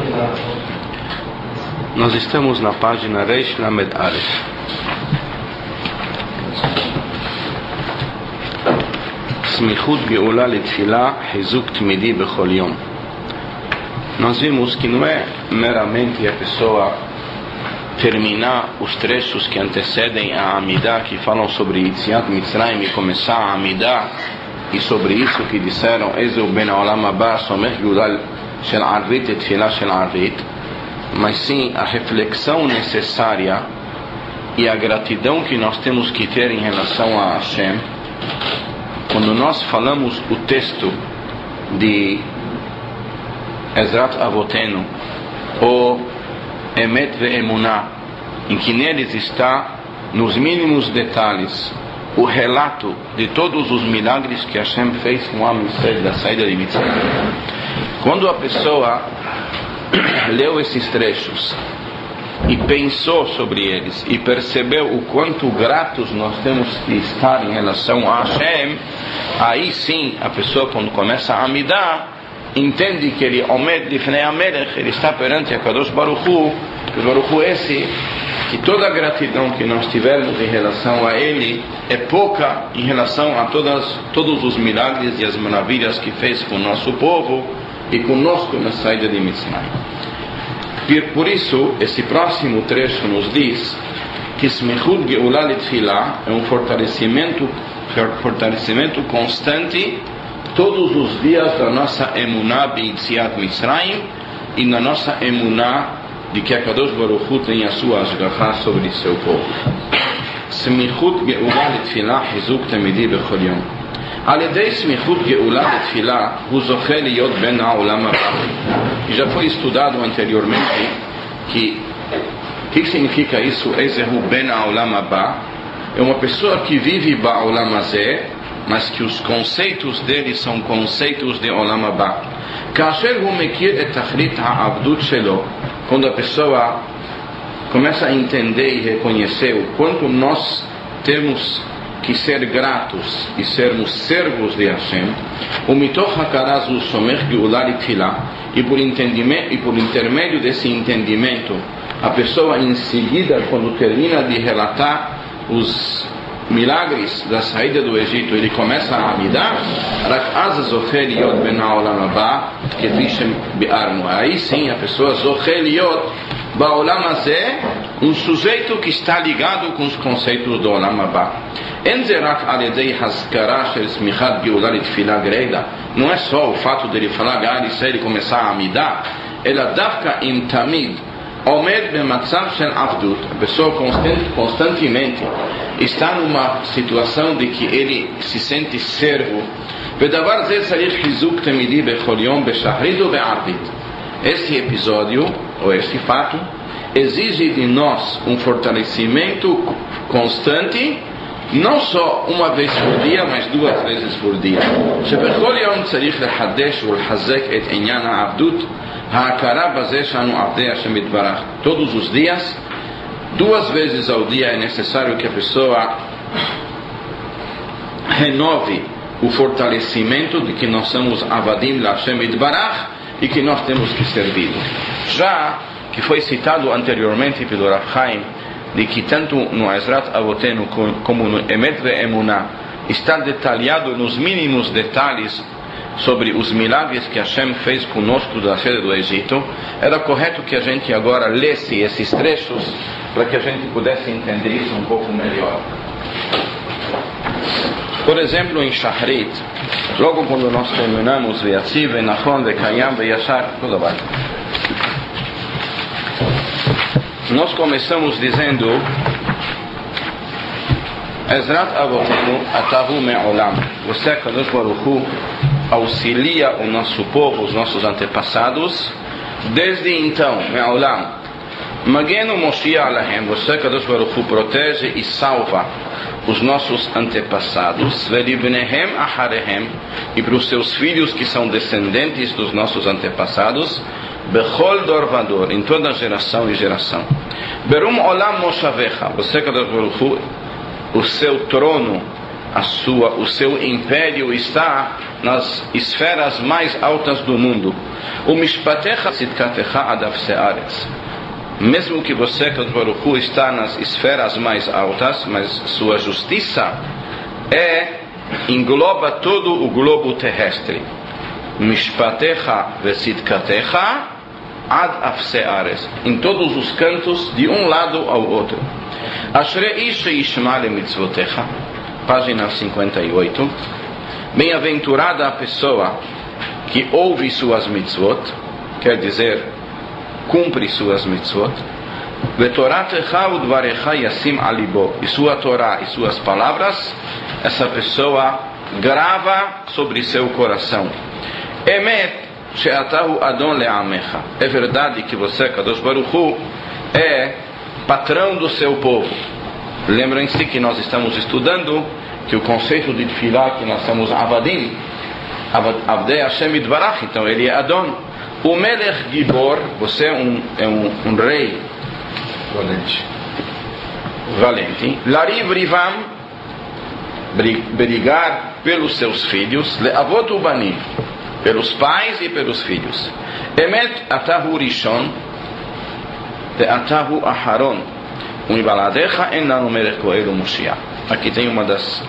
Nós estamos na página Reish Lamed Aleph. Smichut Geula Letfila Hizuk Tmidi Bechol Yom. Nós vimos que não é meramente a pessoa terminar os trechos que antecedem a Amidah, que falam sobre Yetziat Mitzrayim, e começar a Amidah, e sobre isso que disseram Ezeu Ben Olam Haba Somech Geula Shel Arvit et Tfila Shel Arvit, mas sim a reflexão necessária e a gratidão que nós temos que ter em relação a Hashem. Quando nós falamos o texto de Ezrat Avotenu, ou Emet Ve'emunah, em que neles está, nos mínimos detalhes, o relato de todos os milagres que Hashem fez com a Israel da saída de Mitzrayim. Quando a pessoa leu esses trechos e pensou sobre eles e percebeu o quanto gratos nós temos que estar em relação a Hashem, aí sim a pessoa, quando começa a Amidah, entende que ele ele está perante a Kadosh Baruch Hu, que toda a gratidão que nós tivermos em relação a ele é pouca em relação a todos os milagres e as maravilhas que fez com o nosso povo e conosco na saída de Mitzrayim. Por isso, esse próximo trecho nos diz que Smichut Geula Letfila é um fortalecimento constante todos os dias da nossa emuná B'Yetziat Mitzrayim e na nossa emuná de que a Kadosh Baruch Hu tem a sua ashgacha sobre seu povo. Smichut Geula Letfila Hizuk Tamidi Bechol Yom. על ידי סמיכות גאולה לתפילה הוא זוכה להיות בין העולם הבא. E já foi estudado anteriormente que significa isso, Ezehu ben העולם הבא. É uma pessoa que vive בעולם הזה, mas que os conceitos dele são conceitos de עולם הבא. כאשר הוא מכיר את תכלית העבדות שלו, quando a pessoa começa a entender e reconhecer o quanto nós temos que ser gratos e sermos servos de Hashem, o mitoch hakarazu somech geula letfila, e por intermédio desse entendimento, a pessoa em seguida, quando termina de relatar os milagres da saída do Egito, ele começa a Amidah, rak az zocher liot ben ha'olam haba kefi shebi'arnu. Aí sim a pessoa zocher liot ba'olam hazeh, um sujeito que está ligado com os conceitos do olam haba. Não é só o fato dele falar e começar a Amidah, a pessoa constantemente está numa situação de que ele se sente servo. Este episódio, ou este fato, exige de nós um fortalecimento constante, não só uma vez por dia, mas 2 vezes por dia. Todos os dias, 2 vezes ao dia, é necessário que a pessoa renove o fortalecimento de que nós somos Avadim L'Hashem Yitbarach e que nós temos que servir. Já que foi citado anteriormente pelo Rav Chaim, de que tanto no Ezrat Avotenu como no Emet Ve'emunah está detalhado nos mínimos detalhes sobre os milagres que Hashem fez conosco da saída do Egito, era correto que a gente agora lesse esses trechos para que a gente pudesse entender isso um pouco melhor. Por exemplo, em Shahrit, logo quando nós terminamos Ve'atziv, Ve'nachon, Ve'kayam, Ve'yashar, tudo bem, nós começamos dizendo Ezrat Avotenu Atahu Me'olam. Você, Kadosh Baruch Hu, auxilia o nosso povo, os nossos antepassados, desde então, Me'olam. Magenu Moshia Alahem. Você, Kadosh Baruch Hu, protege e salva os nossos antepassados, Velibnehem Aharehem, e para os seus filhos que são descendentes dos nossos antepassados, Bechol Dor Vador, em toda geração e geração. Berum Olam Moshavecha. Você, Kadosh Baruch Hu, o seu trono o seu império está nas esferas mais altas do mundo. O mishpatecha tzidkatecha ad afsei haaretz. Mesmo que você, Kadosh Baruch Hu, está nas esferas mais altas, mas sua justiça engloba todo o globo terrestre. Mishpatecha vetzidkatecha ad afsei haaretz. Em todos os cantos, de um lado ao outro. Ashrei ish yishma lemitzvotecha. Página 58. Bem-aventurada a pessoa que ouve suas mitzvot, quer dizer, cumpre suas mitzvot. Vetoratecha udvarecha yasim alibo. E sua Torá e suas palavras, essa pessoa grava sobre seu coração. Emet she'atahu adon le'amecha. É verdade que você, Kadosh Baruch Hu, é patrão do seu povo. Lembrem-se que nós estamos estudando que o conceito de Tfilah, que nós somos Avadim, Avdei Hashem Yitbarach, então ele é Adon. O Melech Gibor, você é um rei valente. Lariv Rivam, brigar pelos seus filhos. Le'avot ubanim, pelos pais e pelos filhos. Emet atahu rishon, te'atahu aharon. Unibaladecha enanu melech goel u'moshiach. Aqui tem uma das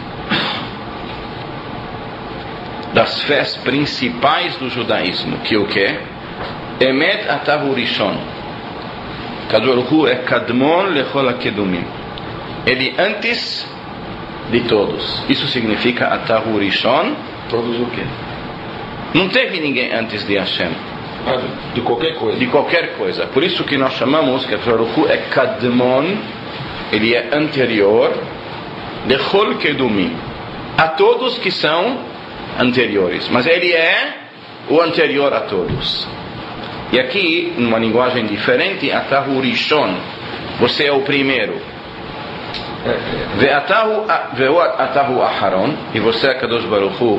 fés principais do judaísmo, que o que? Emet atahu rishon. Kadosh Baruch Hu é kadmon lechol hakedumim. Ele antes de todos. Isso significa atahu rishon. Todos o quê? Não teve ninguém antes de Hashem. De qualquer coisa. De qualquer coisa. Por isso que nós chamamos que Kadosh Baruch Hu é kadmon. Ele é anterior lechol kedumim, a todos que são anteriores, mas ele é o anterior a todos. E aqui, numa linguagem diferente, atahu rishon, você é o primeiro. Ve'atahu aharon, e você é Kadosh Baruch Hu,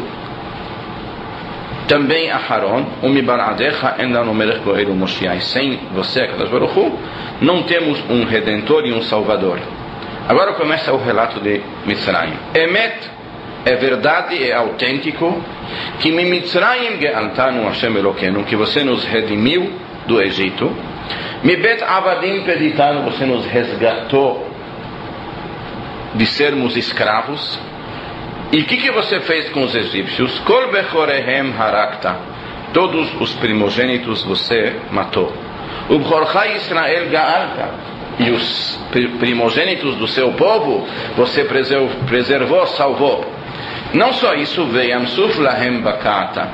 também aharon. Umibaladecha endanu melech goel u'moshiach. Sem você, Kadosh Baruch Hu, não temos um redentor e um salvador. Agora começa o relato de Mitzrayim. Emet é verdade, é autêntico, que Mitzrayim ge'altanu Hashem Elokeinu, que você nos redimiu do Egito. Mibet avadim peditanu, você nos resgatou de sermos escravos. E o que você fez com os egípcios? Kol bechorehem harakta, todos os primogênitos você matou. Ubchorcha Israel ga'alta, e os primogênitos do seu povo você preservou, salvou. Não só isso, ve'yamsuf lahem bakata,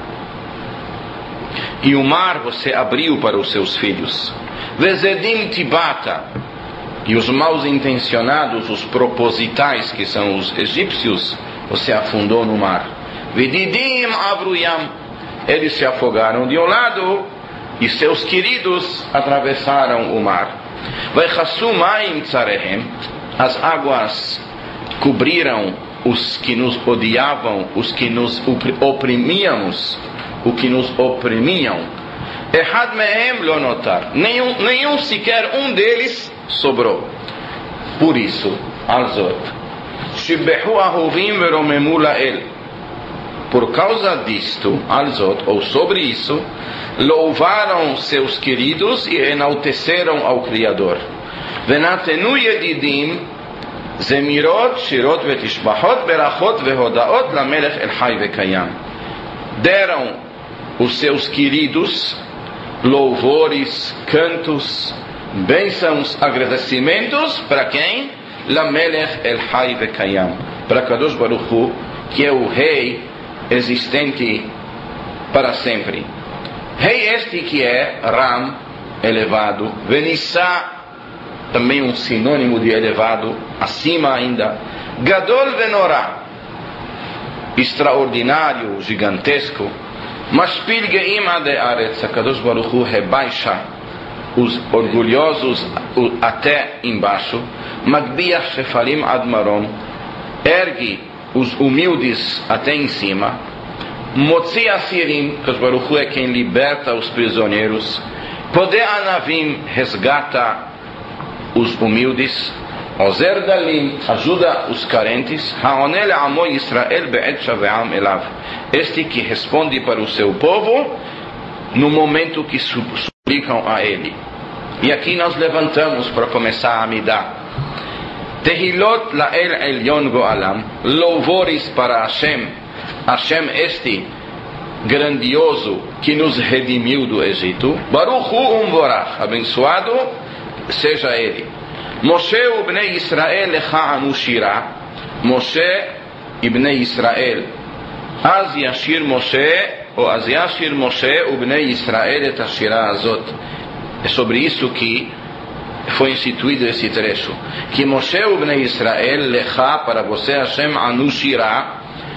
e o mar você abriu para os seus filhos. Vezedim tibata, e os maus intencionados, os propositais, que são os egípcios, você afundou no mar. Vedidim avruyam, eles se afogaram de um lado e seus queridos atravessaram o mar. Veichasu maim tzarehem, as águas cobriram os que nos odiavam, os que nos oprimíamos, o que nos oprimiam. Ehad mehem lo notar, nenhum sequer um deles sobrou. Por isso, Alzot, shibehu ahovim veromemu lael, por causa disto, Alzot, ou sobre isso, louvaram seus queridos e enalteceram ao Criador. Venatenu yedidim zemirot, shirot vetishbachot, berachot vehodaot lamelech el hai vekayam. Deram os seus queridos louvores, cantos, bênçãos, agradecimentos para quem? Lamelech el hai vekayam, para Kadosh Baruch Hu, que é o rei existente para sempre. Rei este que é Ram, elevado, Venissá, também um sinônimo de elevado, acima ainda, Gadol Venorá, extraordinário, gigantesco, Mashpil Geim Ade Aretz, Kadosh Baruch Hu rebaixa os orgulhosos até embaixo, Magbiach Shefalim Admarom, ergue os humildes até em cima, Motzi Asirim, Kadosh Baruch Hu é quem liberta os prisioneiros, Podeh Anavim, resgata os humildes, Ozer Dalim, ajuda os carentes. Ha'onel amo Israel be'et shave'am elav. Este que responde para o seu povo no momento que suplicam a ele. E aqui nós levantamos para começar a Amidah. Tehilot la'el elyon go'alam. Louvores para Hashem. Hashem este grandioso que nos redimiu do Egito. Baruch hu umvorach. Abençoado seja ele. Moshe ubnei Israel lecha anu shira. Moshe ibnei Israel. Az yashir Moshe ubnei Israel et ashira azot. É sobre isso que foi instituído esse trecho. Que Moshe ubnei Israel lecha, para você Hashem anu shira.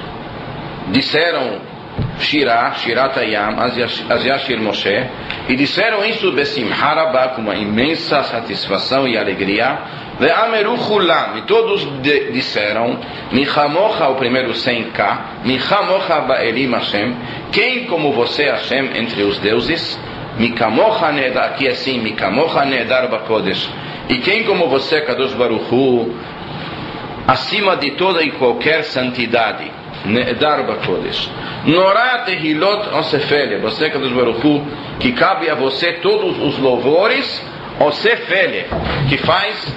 Disseram Shirat Hayam, Az Yashir Moshe, e disseram isso besimcha rabá, com uma imensa satisfação e alegria. Ve'ameru chulam, e todos disseram, Michamocha, o primeiro 100K, Michamocha ba'elim Hashem, quem como você Hashem entre os deuses? Mikamocha nedar, aqui assim, Mikamocha nedar bakodesh, e quem como você Kadosh Baruch Hu, acima de toda e qualquer santidade, Nedar bakodesh. Norá tehilot osefele, você Kadosh Baruch Hu, que cabe a você todos os louvores, osefele, que faz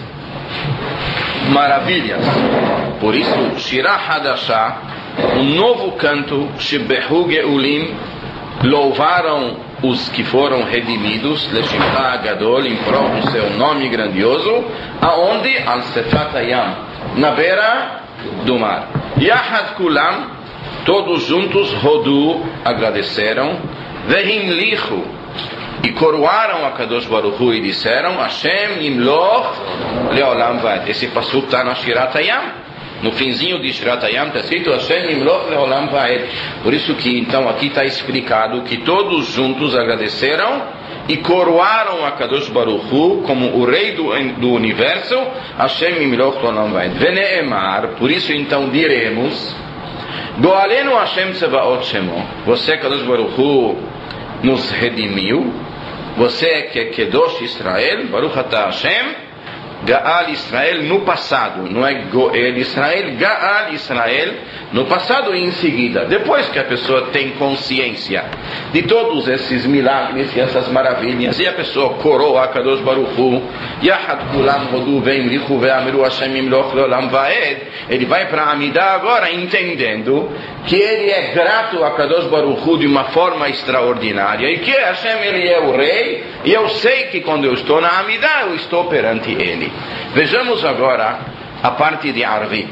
maravilhas. Por isso, Shirah Hadashah, um novo canto, Shebehu Geulim, louvaram os que foram redimidos, Leshimcha Gadol, em prol do seu nome grandioso, aonde? Al Sefat Hayam, na beira do mar. Yahad Kulam, todos juntos, Hodu, agradeceram, Vehimlichu, e coroaram a Kadosh Baruch Hu e disseram, Hashem Yimloch Leolam Vaed. Esse passuco está na Shirat Hayam, no finzinho de Shirat Hayam está escrito Hashem Yimloch Leolam Vaed. Por isso que então aqui está explicado que todos juntos agradeceram e coroaram a Kadosh Baruch Hu como o rei do universo, Hashem Yimloch Leolam Vaed. Veneemar, por isso então diremos, Goalenu Hashem Tzevaot Shemo, você Kadosh Baruch Hu nos redimiu, você que é Kedosh Israel, Baruch Atah Hashem, Gaal Israel no passado, não é Goel Israel, Gaal Israel no passado e em seguida, depois que a pessoa tem consciência de todos esses milagres e essas maravilhas, e a pessoa coroa a Kadosh Baruch Hu, Yahad Kulam Hodu Veimrichu Ve'amiru Hashem Yimloch Leolam Vaed, ele vai para a Amidah agora entendendo que ele é grato a Kadosh Baruch Hu de uma forma extraordinária, e que Hashem ele é o rei, e eu sei que quando eu estou na Amidah eu estou perante ele. Vejamos agora a parte de Arvit,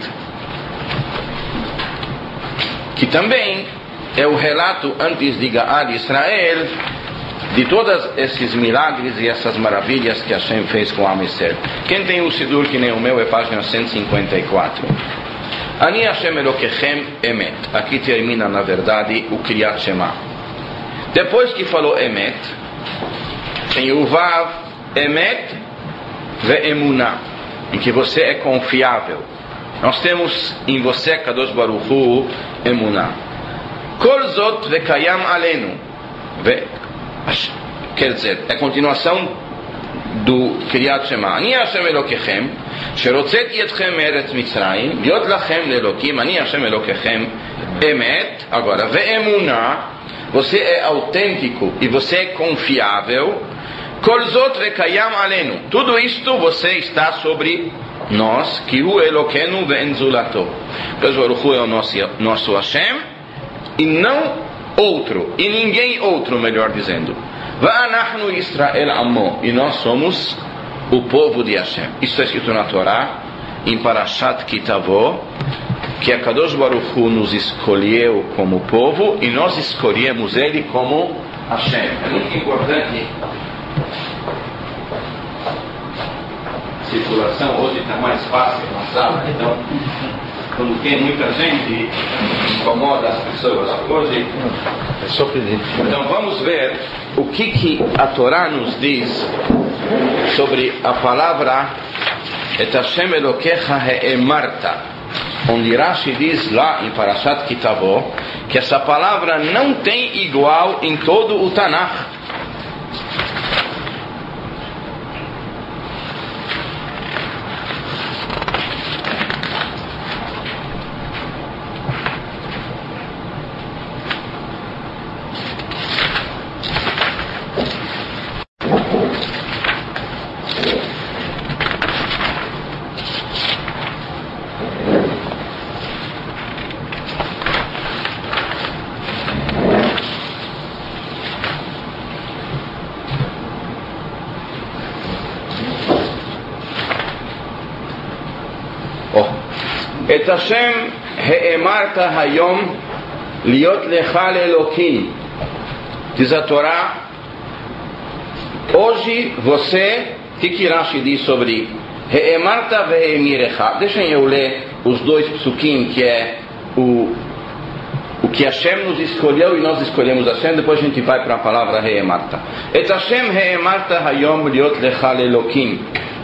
que também é o relato antes de Gaal Israel de todos esses milagres e essas maravilhas que Hashem fez com Am Yisrael. Quem tem o Sidur que nem o meu é página 154. Ani Hashem Elokechem Emet. Aqui termina na verdade o Kriyat Shema. Depois que falou Emet, tem o Vav Emet Ve'emunah, em que você é confiável. Nós temos em você, Kadosh Baruch Hu, Emunah. Kol zot vekayam alenu. Quer dizer, é a continuação do Kriyat Shema. Ani Hashem Elokechem, sherotzeti etchem me'eretz Mitzrayim, להיות לכם לאלוקים, אני Hashem Elokechem, Emet. Agora, ve'emunah, você é autêntico e você é confiável. Kol zot vekayam alenu. Tudo isto você está sobre nós, que o Elokenu ve'enzulato. Kadosh Baruch Hu é o nosso Hashem e não outro, e ninguém outro, melhor dizendo. Va'anachnu Israel Amo, e nós somos o povo de Hashem. Isso é escrito na Torá, em Parashat Kitavo, que a Kadosh Baruch Hu nos escolheu como povo e nós escolhemos ele como Hashem. É muito importante. A circulação hoje está mais fácil na sala, então quando tem muita gente incomoda as pessoas hoje. É só pedir. Então vamos ver o que a Torá nos diz sobre a palavra Et Hashem Elokecha He'emarta, onde Rashi diz lá em Parashat Kitavo que essa palavra não tem igual em todo o Tanakh. את השם האמרת היום להיות לך לאלוקים. Diz a Torá, hoje você, que Rashi diz sobre He'emarta ve'emirecha. Deixem eu ler os dois psukim, que é o que Hashem nos escolheu e nós escolhemos Hashem. Depois a gente vai para a palavra He'emarta. Et Hashem He'emarta hayom liot lecha lelokim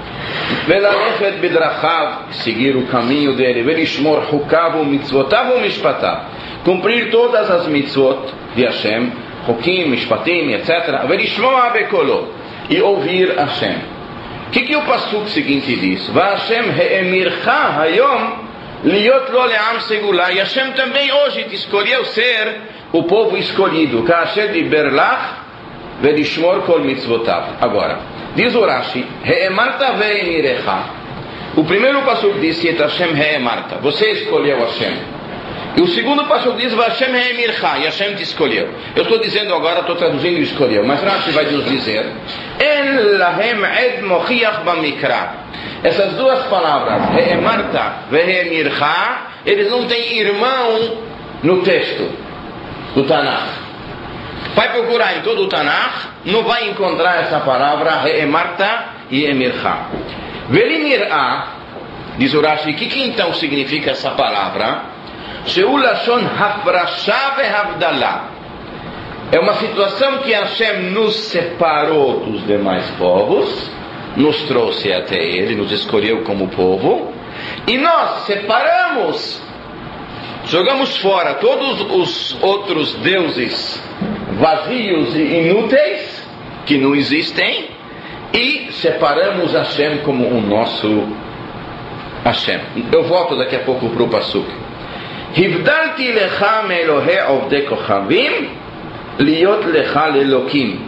velalechet bedrachav, seguir o caminho dele, velishmor hukav u'mitzvotav u'mishpatav, cumprir todas as mitzvot de Hashem, hukim, mishpatim, etc. velishmoa bekolo, e ouvir Hashem. O que o pasuk seguinte diz? Vashem he'emircha hayom liot lo le'am segula. E Hashem também hoje te escolheu ser o povo escolhido. Ka'asher diber lach velishmor kol mitzvotav. Agora, diz o Rashi, he'emarta ve'emirecha. O primeiro pasuk diz, et Hashem he'emarta. Você escolheu Hashem. E o segundo pasuk diz, Vashem he'emircha. E Hashem te escolheu. Eu estou dizendo agora, estou traduzindo e escolheu. Mas Rashi vai nos dizer, en lahem ed mochiach bamikra. Essas duas palavras, he'emarta ve'emircha, eles não têm irmão no texto do Tanakh. Vai procurar em todo o Tanakh, não vai encontrar essa palavra he'emarta e emircha. Ve'limir'a, diz o Rashi, o que então significa essa palavra? She'u lashon hafrasha ve'havdalah. É uma situação que Hashem nos separou dos demais povos, nos trouxe até Ele, nos escolheu como povo, e nós separamos, jogamos fora todos os outros deuses vazios e inúteis, que não existem, e separamos Hashem como o nosso Hashem. Eu volto daqui a pouco para o pasuk. Hivdalti lecha me'elohei ovdei kochavim liot lecha lelokim.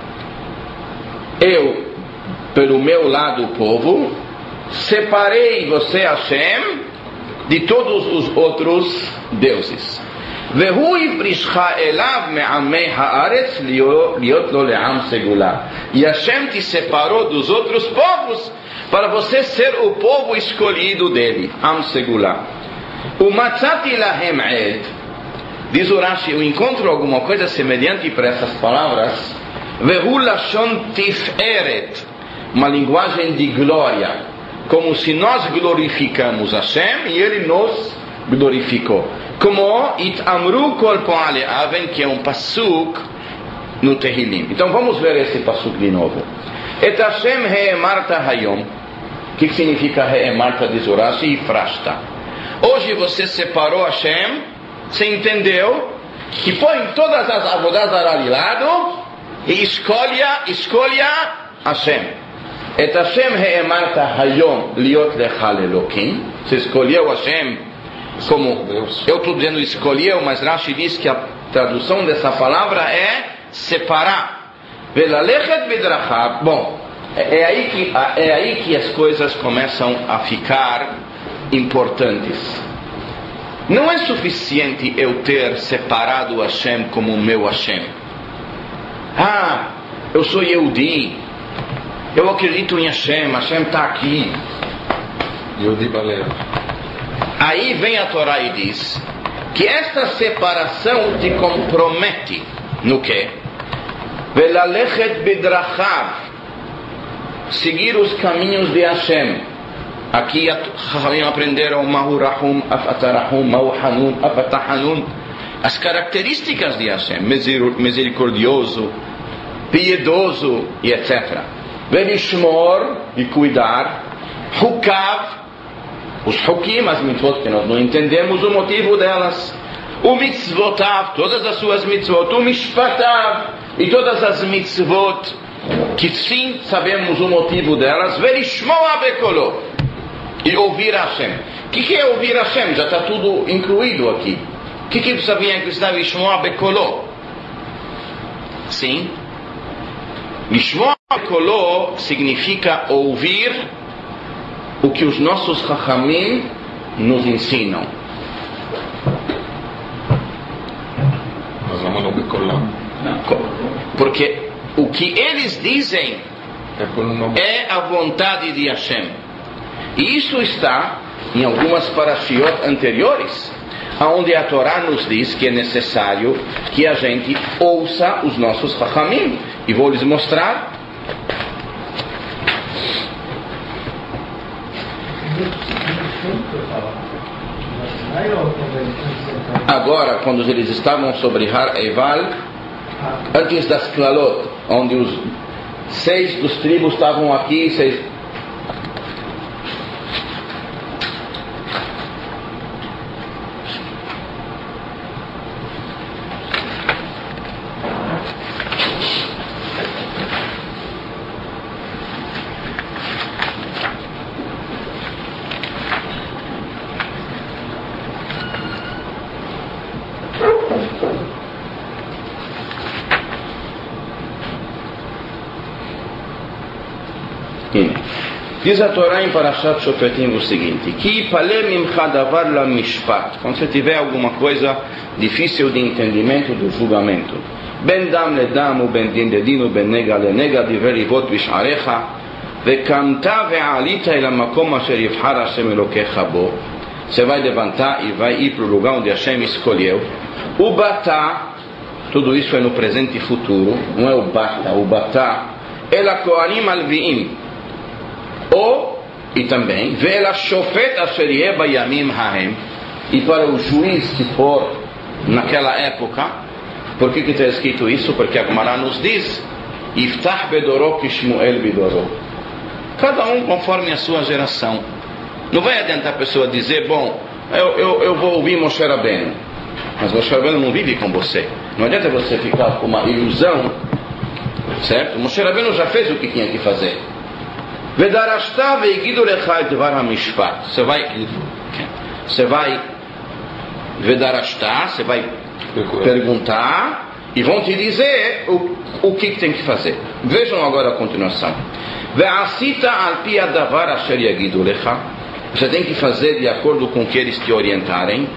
Eu, pelo meu lado povo, separei você, Hashem, de todos os outros deuses. Vehu iprishcha elav me'amei haaretz liot lo le'am segula. E Hashem te separou dos outros povos para você ser o povo escolhido dele, am segula. O matzati lahem ed, diz o Rashi, eu encontro alguma coisa semelhante para essas palavras. Vehu lashon tiferet, uma linguagem de glória, como se nós glorificamos Hashem e Ele nos glorificou. Como it amru kol po'ale aven, que é um pasuk no Tehillim. Então vamos ver esse pasuk de novo. Et Hashem he'emarta hayom. O que significa he'emarta, diz o Rashi? E frashta. Hoje você separou Hashem, você entendeu, que põe todas as avodas zará de lado e escolha Hashem. Et Hashem he'emarta hayom liot lecha lelokim. Você escolheu Hashem como, eu estou dizendo escolheu, mas Rashi diz que a tradução dessa palavra é separar. Velalechet bedrachav. Bom, é aí que as coisas começam a ficar importantes. Não é suficiente eu ter separado Hashem como o meu Hashem. Eu sou Yehudi, eu acredito em Hashem, Hashem está aqui. Yehudi Baleia. Aí vem a Torá e diz que esta separação te compromete no quê? Velalechet bedrachav, seguir os caminhos de Hashem. Aqui aprenderam Mahu Rahum, Afatarahum, Mahu Hanun, Afatahanun, as características de Hashem, misericordioso, piedoso e etc. Velishmor, e cuidar, Hukav, os Hukim, as mitzvot que nós não entendemos o motivo delas, o mitzvotav, todas as suas mitzvot, o mishpatav, e todas as mitzvot que sim sabemos o motivo delas, velishmoa bekolo, e ouvir Hashem. O que é ouvir Hashem? Já está tudo incluído aqui. O que precisa vir a acrescentar Lishmoa bekolo? Sim. Lishmoa bekolo significa ouvir o que os nossos Chachamim nos ensinam. Porque o que eles dizem é a vontade de Hashem. E isso está em algumas parashiot anteriores, onde a Torá nos diz que é necessário que a gente ouça os nossos Chachamim. E vou lhes mostrar. Agora, quando eles estavam sobre Har Eival, antes das Klalot, onde os 6 dos tribos estavam aqui, 6... Diz a Torá em Parashat Shofetim o seguinte: Ki palem imcha davar la mishpat. Quando você tiver alguma coisa difícil de entendimento do julgamento, ben dam le dam, ben din le din, ben nega le nega, diver livot bish'arecha, vekamta ve'alita el hamakom asher yivhar Hashem Elokecha bo. Você vai levantar e vai ir para o lugar onde Hashem escolheu. O batá, tudo isso é no presente e futuro, não é o bata, o batá, ela kohanim alviim. E também, Vela Shofet Asher Yeh Bayamim Hahem, e para o juiz que for naquela época. Por que está escrito isso? Porque a Gemara nos diz: Iftach Bedoro Kishmuel Bedoro. Cada um conforme a sua geração. Não vai adiantar a pessoa dizer: bom, eu vou ouvir Moshe Rabbeinu, mas Moshe Rabbeinu não vive com você. Não adianta você ficar com uma ilusão, certo? Moshe Rabbeinu já fez o que tinha que fazer. Vedarashta veigidu lecha et dvar hamishpat. Você vai Vedarashta, você vai perguntar e vão te dizer o que tem que fazer. Vejam agora a continuação. Ve'asita al pi hadavar asher yagidu lecha. Você tem que fazer de acordo com o que eles te orientarem.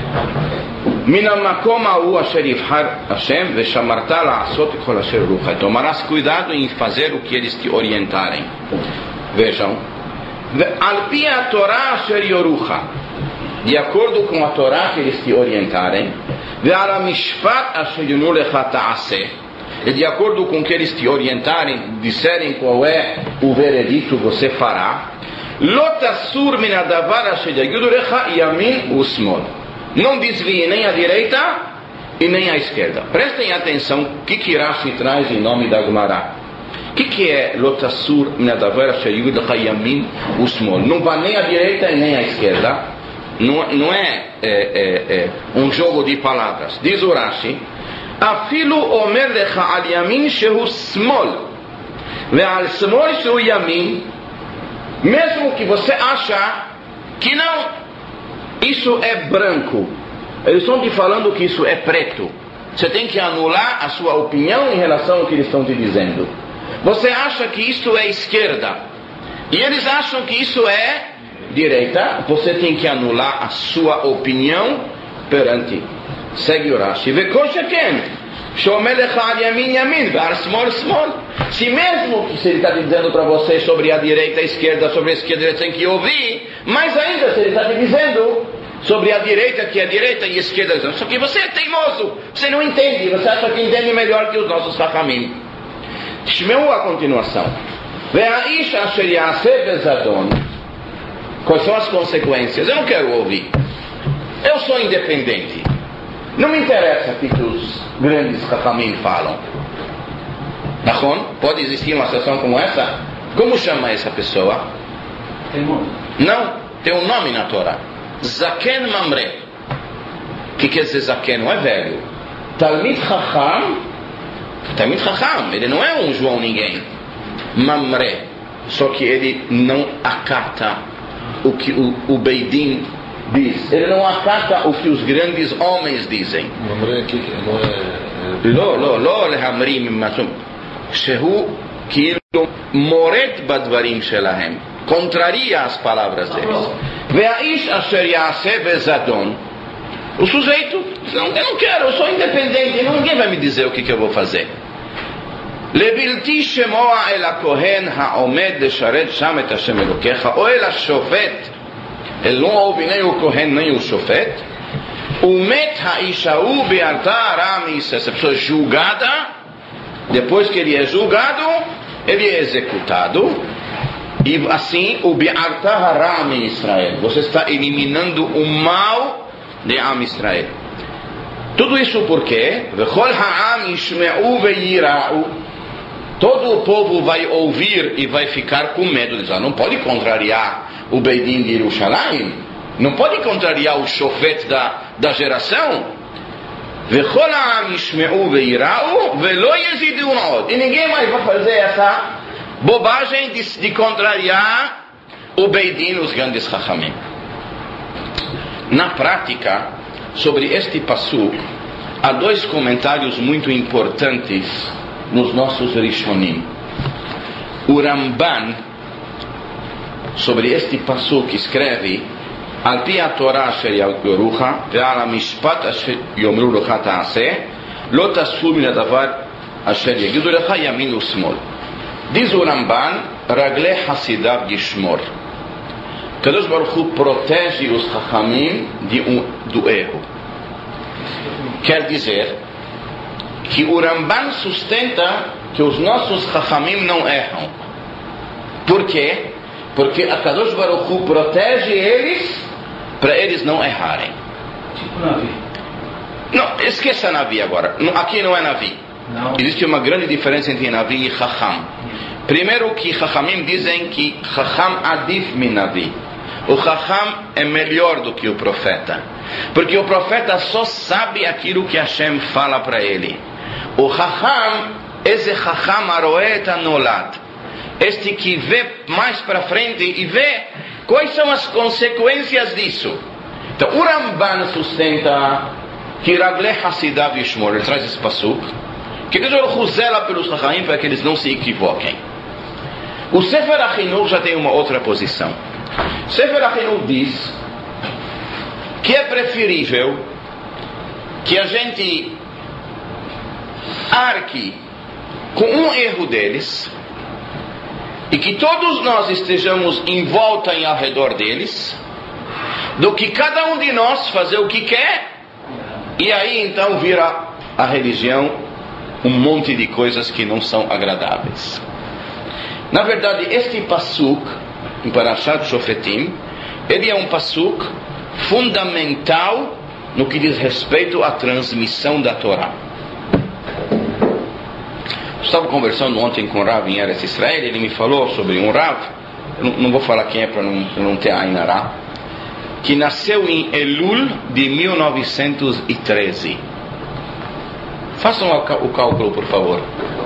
Minamakom ha'u asher yivhar Hashem ve'shamarta la'asot kol asher rucha. Tomarás cuidado em fazer o que eles te orientarem. Vejam, Alpi a Torá asher yorucha, de acordo com a Torá que eles te orientarem, Ve'ala mishpat asher yonu lecha ta'aseh, e de acordo com que eles te orientarem, disserem qual é o veredito você fará. Lot asur min hadavar asher yagidu lecha yamin usmol. Não desvie nem à direita e nem à esquerda. Prestem atenção o que Rashi traz em nome da Gemara. O que é Lotassur Minadavar Asher Yamin Usmol? Não vai nem à direita e nem à esquerda. Não é um jogo de palavras. Diz o Rashi: Afilu omer lecha al yamin shehu smol ve'al smol shehu yamin. Mesmo que você acha que não, isso é branco, eles estão te falando que isso é preto. Você tem que anular a sua opinião em relação ao que eles estão te dizendo. Você acha que isso é esquerda e eles acham que isso é direita. Você tem que anular a sua opinião perante. Segue o Rashi. Se mesmo que se ele está dizendo para você sobre a direita e a esquerda, sobre a esquerda ele tem que ouvir, mais ainda se ele está te dizendo sobre a direita, que é a direita e a esquerda, só que você é teimoso, você não entende, você acha que entende melhor que os nossos Chachamim. Shmeu a continuação. Ve'aish asher ya'aseh bezadon. Quais são as consequências? Eu não quero ouvir. Eu sou independente. Não me interessa o que os grandes Chachamim falam. Nachon? Pode existir uma situação como essa? Como chama essa pessoa? Não, tem um nome na Torá. Zaken Mamre. O que quer dizer Zaken? Não é velho. Talmid Chacham. Talmid Chacham, ele não é um João ninguém. Mamre. Só que ele não acata o que o Beidin diz. Ele não acata o que os grandes homens dizem. Mamre aqui לא להמרים משום שהוא כאילו מורד בדברים שלהם, contraria as palavras deles. והאיש אשר יעשה בזדון, o sujeito eu não quero, eu sou independente, ninguém vai me dizer o que eu vou fazer. לבלתי שמוע אל הכהן העומד לשרת שם את השם אלוקיך, או אל השופט Ele não ouve nem o Kohen, nem o Shofet. O Met Haishau Be'arta Aramis, essa pessoa é julgada. Depois que ele é julgado, ele é executado. E assim, o Be'arta Haram Israel. Você está eliminando o mal de Am Israel. Tudo isso por quê? V'chol ha'am yishme'u ve'yira'u. Todo o povo vai ouvir e vai ficar com medo. Não pode contrariar o Beidin de Jerusalém. Não pode contrariar o Shofet da geração. V'chol ha'am yishme'u ve'yira'u ve'lo yezidun od. E ninguém mais vai fazer essa bobagem de contrariar o Beidin, os grandes Chachamim. Na prática, sobre este passuk, há dois comentários muito importantes nos nossos Rishonim. O Ramban, sobre este passuk, escreve: Al pi a-Torah asher yorucha, ve'al ha-mishpat asher yomru lecha ta'aseh, lo tasfu min hadavar asher yagidu lecha yamin u'smol. Diz o Ramban: Ragle Hasidav Yishmor. Kadosh Baruch Hu protege os Chachamim do erro. Quer dizer que o Ramban sustenta que os nossos Chachamim não erram. Por quê? Porque a Kadosh Baruch Hu protege eles para eles não errarem. Tipo Navi. Não, esqueça Navi agora. Aqui não é Navi. Não. Existe uma grande diferença entre Navi e Chacham. Primeiro que Chachamim dizem que Chacham adif min Navi. O Chacham é melhor do que o profeta. Porque o profeta só sabe aquilo que Hashem fala para ele. O Chacham, esse Chacham aroet anolad. Este que vê mais para frente e vê quais são as consequências disso. Então o Ramban sustenta que Ragle Hasidav Yishmor. Ele traz esse passuk. Que Deus zela pelos Chachamim para que eles não se equivoquem. O Sefer HaChinuch já tem uma outra posição. Sefer HaChinuch diz que é preferível que a gente arque com um erro deles e que todos nós estejamos em volta e ao redor deles, do que cada um de nós fazer o que quer e aí então vira a religião um monte de coisas que não são agradáveis. Na verdade, este passuk em Parashat Shofetim, ele é um passuk fundamental no que diz respeito à transmissão da Torá. Estava conversando ontem com o Rav em Eretz Israel. Ele me falou sobre um Rav, não vou falar quem é para não ter Ainará, que nasceu em Elul de 1913. Façam o cálculo, por favor.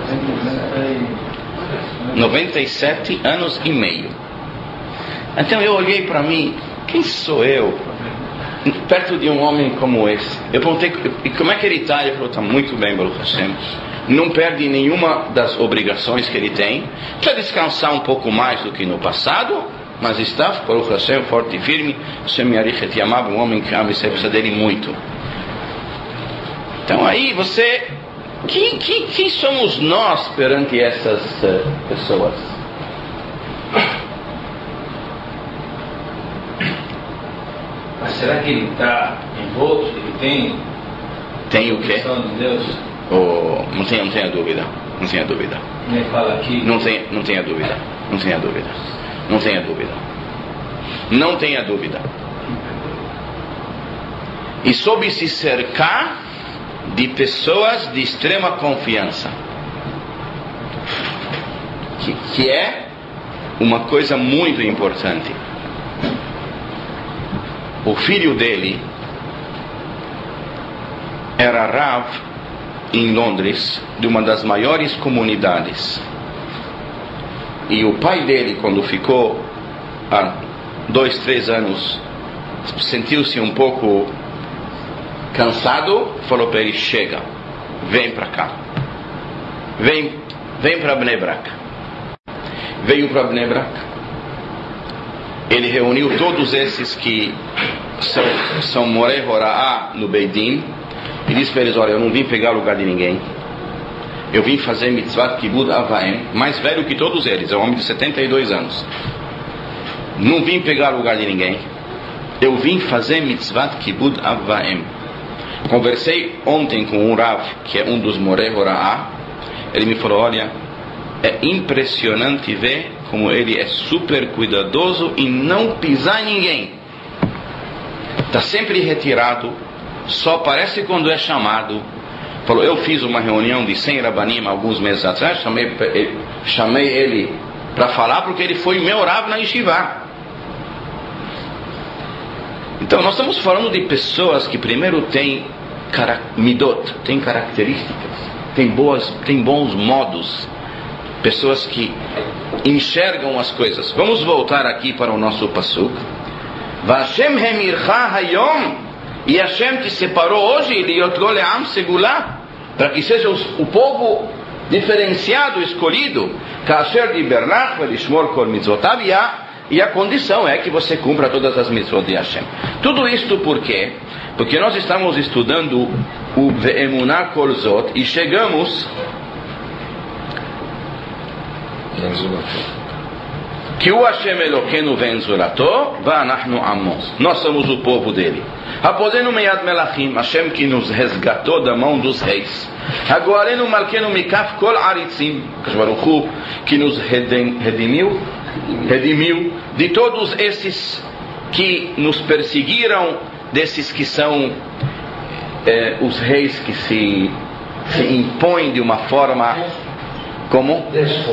97 anos e meio. Então eu olhei para mim, quem sou eu perto de um homem como esse? Eu perguntei, e como é que ele está? Ele falou, está muito bem, Baruch Hashem. Não perde nenhuma das obrigações que ele tem. Precisa descansar um pouco mais do que no passado, mas está, Baruch Hashem, forte e firme. Hashem Yarichet Yamav, um homem que ama e precisa dele muito. Então aí você... Quem somos nós perante essas pessoas? Mas será que ele está envolto? Ele tem... Tem o quê? De Deus? Não tenha dúvida. Não tenha dúvida. Ele fala aqui... Não tenha dúvida. Não tenha dúvida. Não tenha dúvida. Não tenha dúvida. E soube se cercar de pessoas de extrema confiança, que é uma coisa muito importante. O filho dele era Rav em Londres, de uma das maiores comunidades, e o pai dele, quando ficou há 2-3 anos, sentiu-se um pouco cansado, falou para ele, chega, vem para cá, vem para Bnei Brak. Veio para Bnei Brak. Ele reuniu todos esses que são Morei Horaá no Beidin e disse para eles, olha, eu não vim pegar lugar de ninguém, eu vim fazer mitzvah kibud avaim, mais velho que todos eles, é um homem de 72 anos, não vim pegar lugar de ninguém, eu vim fazer mitzvat kibud av va'em. Conversei ontem com um Rav, que é um dos Moreh Hora'ah. Ele me falou, olha, é impressionante ver como ele é super cuidadoso em não pisar em ninguém. Está sempre retirado, só aparece quando é chamado. Falou, eu fiz uma reunião de 100 Rabanim alguns meses atrás, chamei ele para falar porque ele foi meu Rav na Yeshiva. Então nós estamos falando de pessoas que primeiro têm midot, têm características, têm bons modos, pessoas que enxergam as coisas. Vamos voltar aqui para o nosso pasuk. Vashem hemircha hayom, e Hashem te separou hoje liot lo le'am segulá, para que seja o povo diferenciado, escolhido, kasher diberlach velishmor kol mitzvotav, e a condição é que você cumpra todas as mitzvot de Hashem. Tudo isto por quê? Porque nós estamos estudando o Ve'emunah Kol Zot e chegamos que o Hashem Elokeinu ve'enzulato va'anachnu amos. Nós somos o povo dele. Hapodenu meyad melachim, Hashem que nos resgatou da mão dos reis. Hagoalenu malkenu mikaf kol aritzim, Baruch Hu, que nos redimiu de todos esses que nos perseguiram, desses que são os reis que se impõem de uma forma como?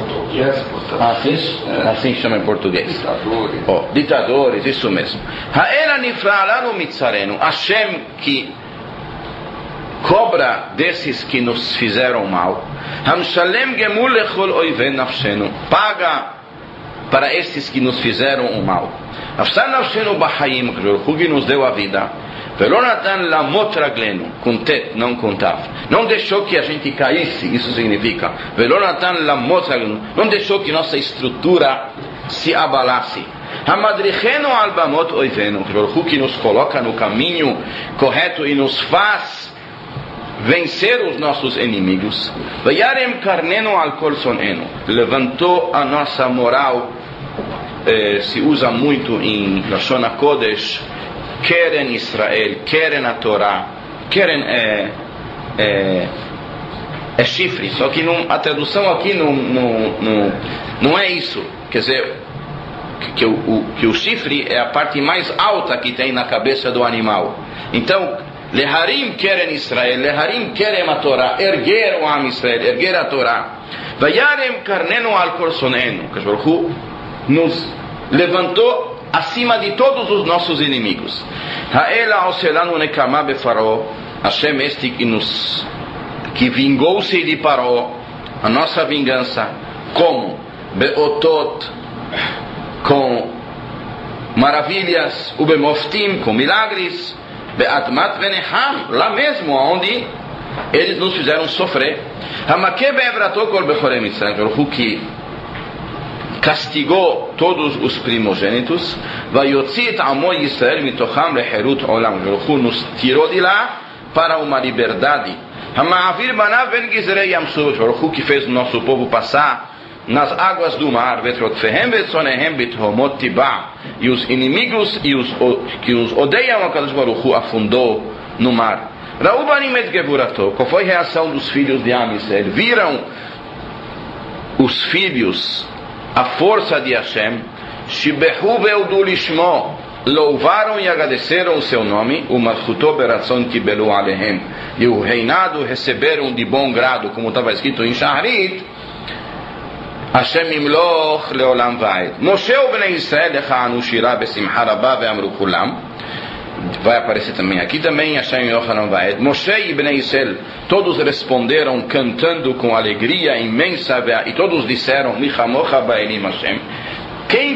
Assim chama em português. Ditadores, isso mesmo. Ha'ela nifra lanu mitzarenu, Hashem que cobra desses que nos fizeram mal. Hamshalem gemul lechol oiven nafshenu, paga para esses que nos fizeram o mal. Afsar nafshenu b'chayim, que nos deu a vida. Velonatan lamot raglenu, com tet, não com taf. Não deixou que a gente caísse, isso significa. Velonatan lamot raglenu, não deixou que nossa estrutura se abalasse. Hamadrichenu albamot oivenu, que nos coloca no caminho correto e nos faz vencer os nossos inimigos. Vayarem karnenu al kol sonenu, levantou a nossa moral. Se usa muito em Lashon HaKodesh, Keren Israel, Keren a Torá. Keren é chifre, só que a tradução aqui não é isso. Quer dizer, que o chifre é a parte mais alta que tem na cabeça do animal. Então, Leharim Keren Israel, Leharim Keren a Torá, erguer o Am Israel, erguer a Torá. Vayarem karnenu al kol sonenu, que Baruch Hu nos levantou acima de todos os nossos inimigos. Ha'ela oselanu nekama befaró, Hashem este que vingou-se de Paró, a nossa vingança, como? Beotot, com maravilhas, ubemoftim, com milagres, beatmat veneham, lá mesmo onde eles nos fizeram sofrer. Hamake be'evrato kol bechorem Mitzrayim, que castigou todos os primogênitos. Vayotzit amo Yisrael mitocham leherut olam, nos tirou de lá para uma liberdade. Hama'avir banav ben gizrei yamsuf, que fez o nosso povo passar nas águas do mar. Vetrotfehem vetzonehem bithomot tibah, e os inimigos que os odeiam a Kadosh Baruch Hu afundou no mar. Ra'ubanim et gevurato, qual foi a reação dos filhos de Am Yisrael? Viram os filhos a força de Hashem, Shibehu ve'udu lishmo, louvaram e agradeceram o seu nome, o Malchuto beratzon kibelu alehem, e o reinado receberam de bom grado, como estava escrito em Shahrit, Hashem imloch leolam va'ed. Moshe u'bnei Yisrael echa'anu shira besimcha rabah ve'amru kulam, vai aparecer também aqui também Hashem yochanan va'ed. Moshe e Bnei Yisrael todos responderam cantando com alegria imensa, e todos disseram Michamocha ba'elim Hashem, quem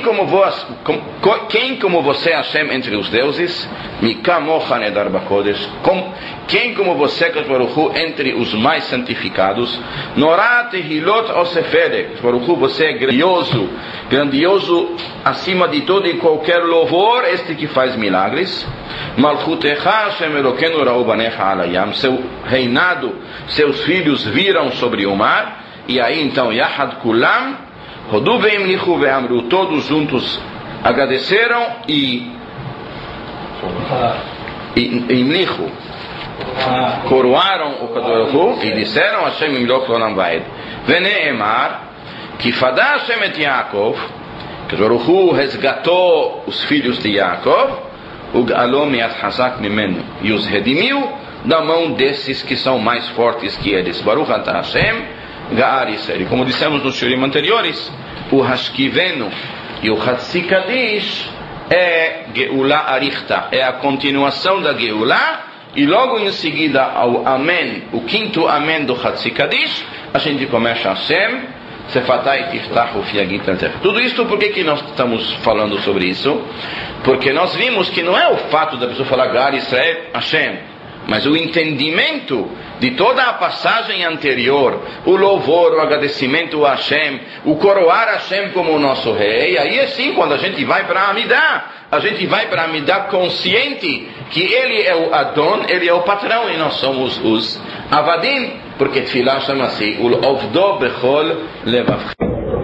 como você Hashem entre os deuses? Mikamocha nedar bakodesh, quem como você Baruch Hu entre os mais santificados? Norat hilot osefede, Baruch Hu, você é grandioso acima de todo e qualquer louvor, este que faz milagres. Malchutecha Hashem Elokeinu ra'u banecha alayam, seu reinado, seus filhos viram sobre o mar. E aí então Yahad Kulam Hodu ve'imlichu ve'amru, todos juntos agradeceram e Imlichu, coroaram o Kadosh Baruch Hu e disseram Hashem Imloch Olam Vaed. Veneemar, que Fadá Hashem et Yaakov, Kadosh Baruch Hu resgatou os filhos de Yaakov, Ugalom Yad Hazak Mimenu, e os redimiu da mão desses que são mais fortes que eles. Baruch Atah Hashem Ga'ar Yisrael. Como dissemos nos shurim anteriores, o Hashkivenu e o Hatzikadish é Geulá Arichta, é a continuação da Geulá, e logo em seguida ao Amém, o quinto Amém do Hatzikadish, a gente começa Hashem Sefatai Tiftahu Fiagit Al-Tef. Tudo isso, por que nós estamos falando sobre isso? Porque nós vimos que não é o fato da pessoa falar Ga'ar Yisrael Hashem, mas o entendimento de toda a passagem anterior, o louvor, o agradecimento a Hashem, o coroar Hashem como o nosso rei. Aí assim, quando a gente vai para a Amidah, a gente vai para a Amidah consciente que ele é o Adon, ele é o patrão e nós somos os Avadim, porque Tfilah chama-se Ul Ovdo Bechol Levav.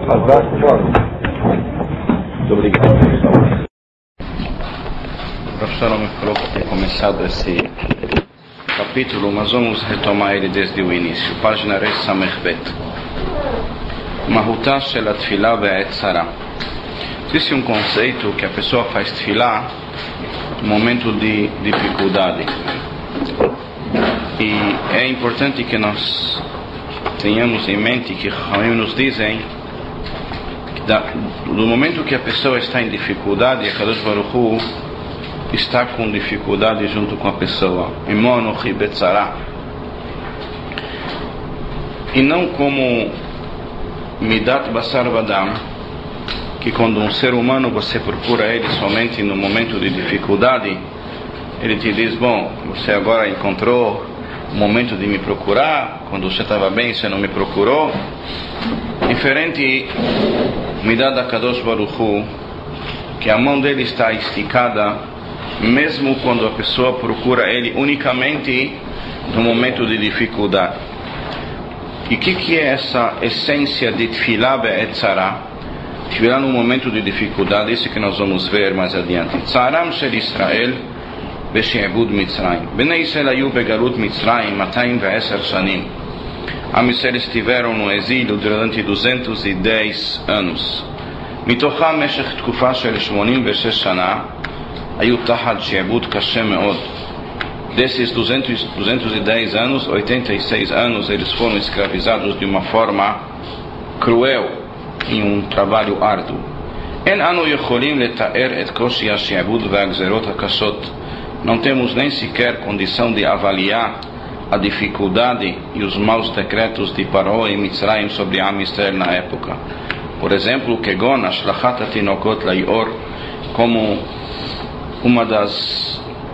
Muito obrigado. O professor me falou que tem começado esse capítulo, mas vamos retomar ele desde o início. Página Resh Samech Bet. Mahutah shel atfilah be'et tzara. Existe um conceito que a pessoa faz tefilá no momento de dificuldade. E é importante que nós tenhamos em mente que Ramim nos dizem que no momento que a pessoa está em dificuldade, a Kadosh Baruch Hu está com dificuldade junto com a pessoa. Imonochi betzara. E não como Midat Basar Vadam, que quando um ser humano você procura ele somente no momento de dificuldade, ele te diz, bom, você agora encontrou o momento de me procurar, quando você estava bem você não me procurou. Diferente Midat Kadosh Baruch Hu, que a mão dele está esticada mesmo quando a pessoa procura ele unicamente no momento de dificuldade. E o que é essa essência de Tfilah be'et tzara? Tfilah no momento de dificuldade, isso que nós vamos ver mais adiante. Tzaram shel Israel be'she'ebud Mitzrayim. Bnei Israel ayu begalut Mitzrayim 210 shanim. Am Israel estiveram no exílio durante 210 anos. Mitocham meshech tkufa shel 86 shana Ayu tahad she'ebud kashem meod. Desses 210 anos, 86 anos eles foram escravizados de uma forma cruel, em um trabalho árduo. En anu yecholim letaer et koshi she'ebud ve'agzerot hakashot. Não temos nem sequer condição de avaliar a dificuldade e os maus decretos de Paró e Mitzrayim sobre Am Yisrael na época. Por exemplo, kegon ashlachat hatinokot laior, como uma das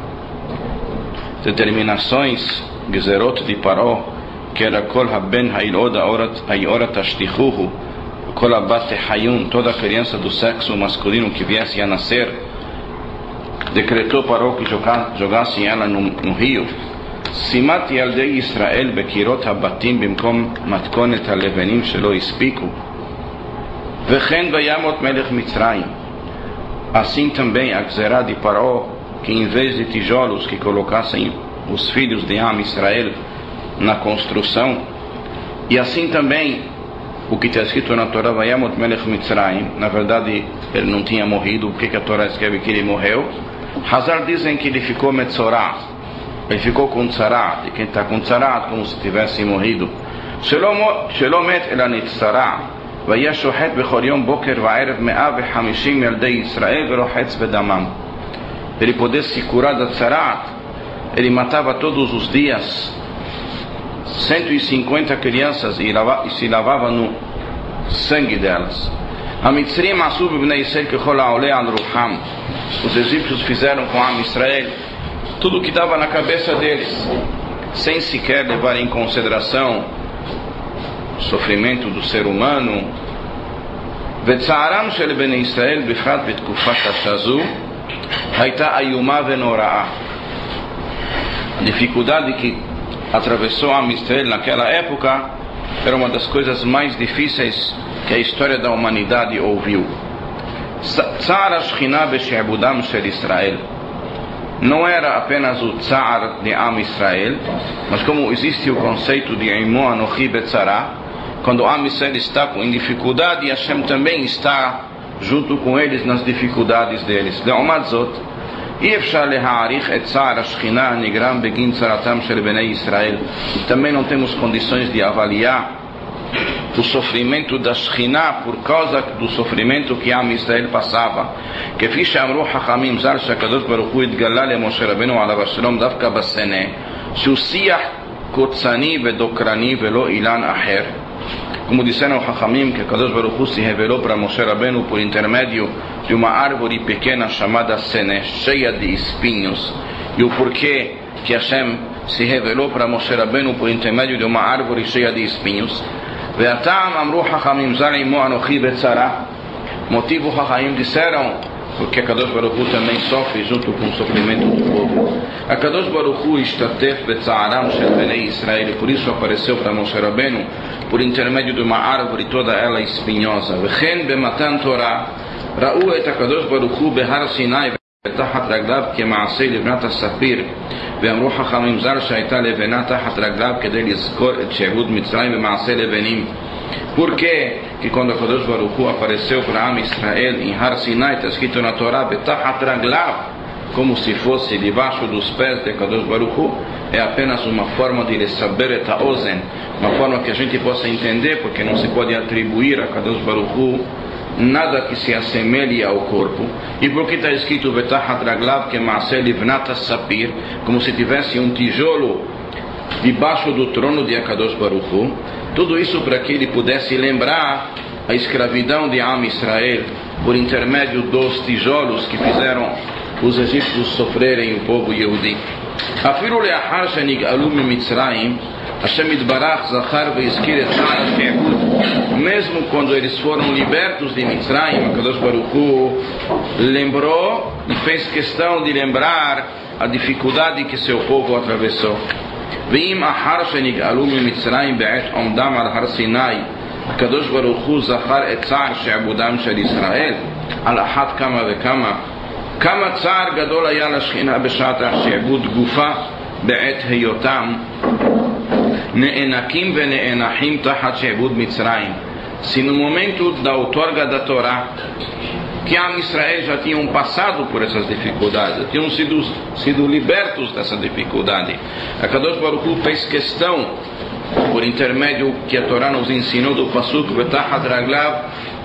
determinações Gezerot de Paró, que era Kol haben ha'ilod ha'iorat ashtichuhu, Kol habat hayun, toda criança do sexo masculino que viesse a nascer, decretou Paró que jogasse ela no rio. Simat yaldei Israel bekirot habatim bimkom matkonet halevenim shelo ispiku, vechen vayamot melech Mitzrayim. Assim também a Gzerá de Paró, que em vez de tijolos que colocassem os filhos de Am Israel na construção, e assim também o que está escrito na Torá, Vayamot Melech Mitzrayim, na verdade ele não tinha morrido. O que a Torá escreve que ele morreu? Hazar dizem que ele ficou Metzorá, ele ficou com tzará, e quem está com tzará como se tivesse morrido. Shelomet elanitzará, וישוחט בכל יום בוקר וערב 150 ילדי ישראל ורוחץ בדמם. Ele poder se curar da tzarat, ele matava todos os dias 150 crianças e se lavava no sangue delas. המצרים עשו בבני ישראל ככל העולה על רוחם. Os egípcios fizeram com Am Israel tudo o que dava na cabeça deles, sem sequer levar em consideração sofrimento do ser humano. וצערם של בני ישראל בפרט בתקופת השזו הייתה איומה ונוראה. A dificuldade que atravessou a Israel naquela época era uma das coisas mais difíceis que a história da humanidade ouviu. צער השכינה בשעבודם של ישראל. não era apenas o Tsar de Am Israel, mas como existe o conceito de Imo Anochi Betzara, quando Am Israel está em dificuldade, Hashem também está junto com eles nas dificuldades deles. Le'omat zot, אי אפשר להעריך את צער השכינה הנגרם בגין צרתם של בני ישראל. Também não temos condições de avaliar o sofrimento da Shekhinah por causa do sofrimento que Am Israel passava. כפי שאמרו חכמים ז"ל שהקדוש ברוך הוא התגלה למשה רבנו עליו השלום דווקא בסנה, שהוא שיח קוצני ודוקרני ולא אילן אחר. Como disseram Chachamim, que Kadosh Baruch Hu se revelou para Moshe Rabbeinu por intermédio de uma árvore pequena chamada Seneh, cheia de espinhos. E o porquê que Hashem se revelou para Moshe Rabbeinu por intermédio de uma árvore cheia de espinhos. Ve'atam amru Chachamim zar imo anochi betzara. Motivo Chachamim disseram, porque Kadosh Baruch Hu também sofre junto com o sofrimento do povo. A Kadosh Baruch Hu ishtatef betzaram shel bnei Israel, por isso apareceu para Moshe Rabbeinu por intermédio de uma árvore toda ela espinhosa. V'chen bematan Torah ra'u et HaKadosh Baruch Hu behar Sinai ותחת רגליו כמעשה לבנת הספיר, ואמרו חכמים ז"ל שהייתה לבנה תחת רגליו כדי לזכור את שעבוד מצרים במעשה לבנים. Por quê? Que quando a Kadosh Baruch Hu apareceu para Am Israel em Har Sinai, está escrito na Torá, Betachat Raglav, como se fosse debaixo dos pés de Kadosh Baruch Hu, é apenas uma forma de saber et haozen, uma forma que a gente possa entender, porque não se pode atribuir a Kadosh Baruch Hu nada que se assemelhe ao corpo. E por que está escrito Betachat Raglav que Maaseh Livnat Sapir, como se tivesse um tijolo debaixo do trono de Akadosh Baruch Hu? Tudo isso para que ele pudesse lembrar a escravidão de Am Israel por intermédio dos tijolos que fizeram os egípcios sofrerem o povo Yehudi. Afiru le'achar shenig'alu mimitzrayim, Hashem Yitbarach zachar ve'izkir et tza'ar ha'she'ud. Mesmo quando eles foram libertos de Mitzrayim, Akadosh Baruch Hu lembrou e fez questão de lembrar a dificuldade que seu povo atravessou. Ve'im achar shenig'alu mimitzrayim be'et omdam al har Sinai, Akadosh Baruch Hu zachar et tza'ar she'abudam shel Israel, al achat kama ve'kama. כמה צער גדול היה לשכינה בשעת השעבוד גופה בעת היותם נאנקים ונאנחים תחת שעבוד מצרים. Se no momento da outorga da Torá, que Am Israel já tinham passado por essas dificuldades, tinham sido libertos dessa dificuldade, a Kadosh Baruch Hu fez questão, por intermédio que a Torá nos ensinou do Pasuk Betachat Raglav,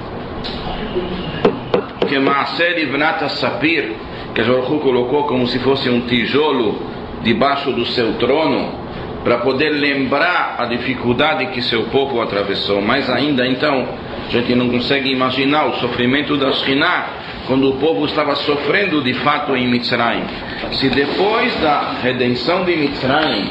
que Maaseh Livnat Sapir, que Baruch Hu colocou como se fosse um tijolo debaixo do seu trono, para poder lembrar a dificuldade que seu povo atravessou. Mas ainda então, a gente não consegue imaginar o sofrimento da Shekhinah quando o povo estava sofrendo de fato em Mitzrayim. Se depois da redenção de Mitzrayim,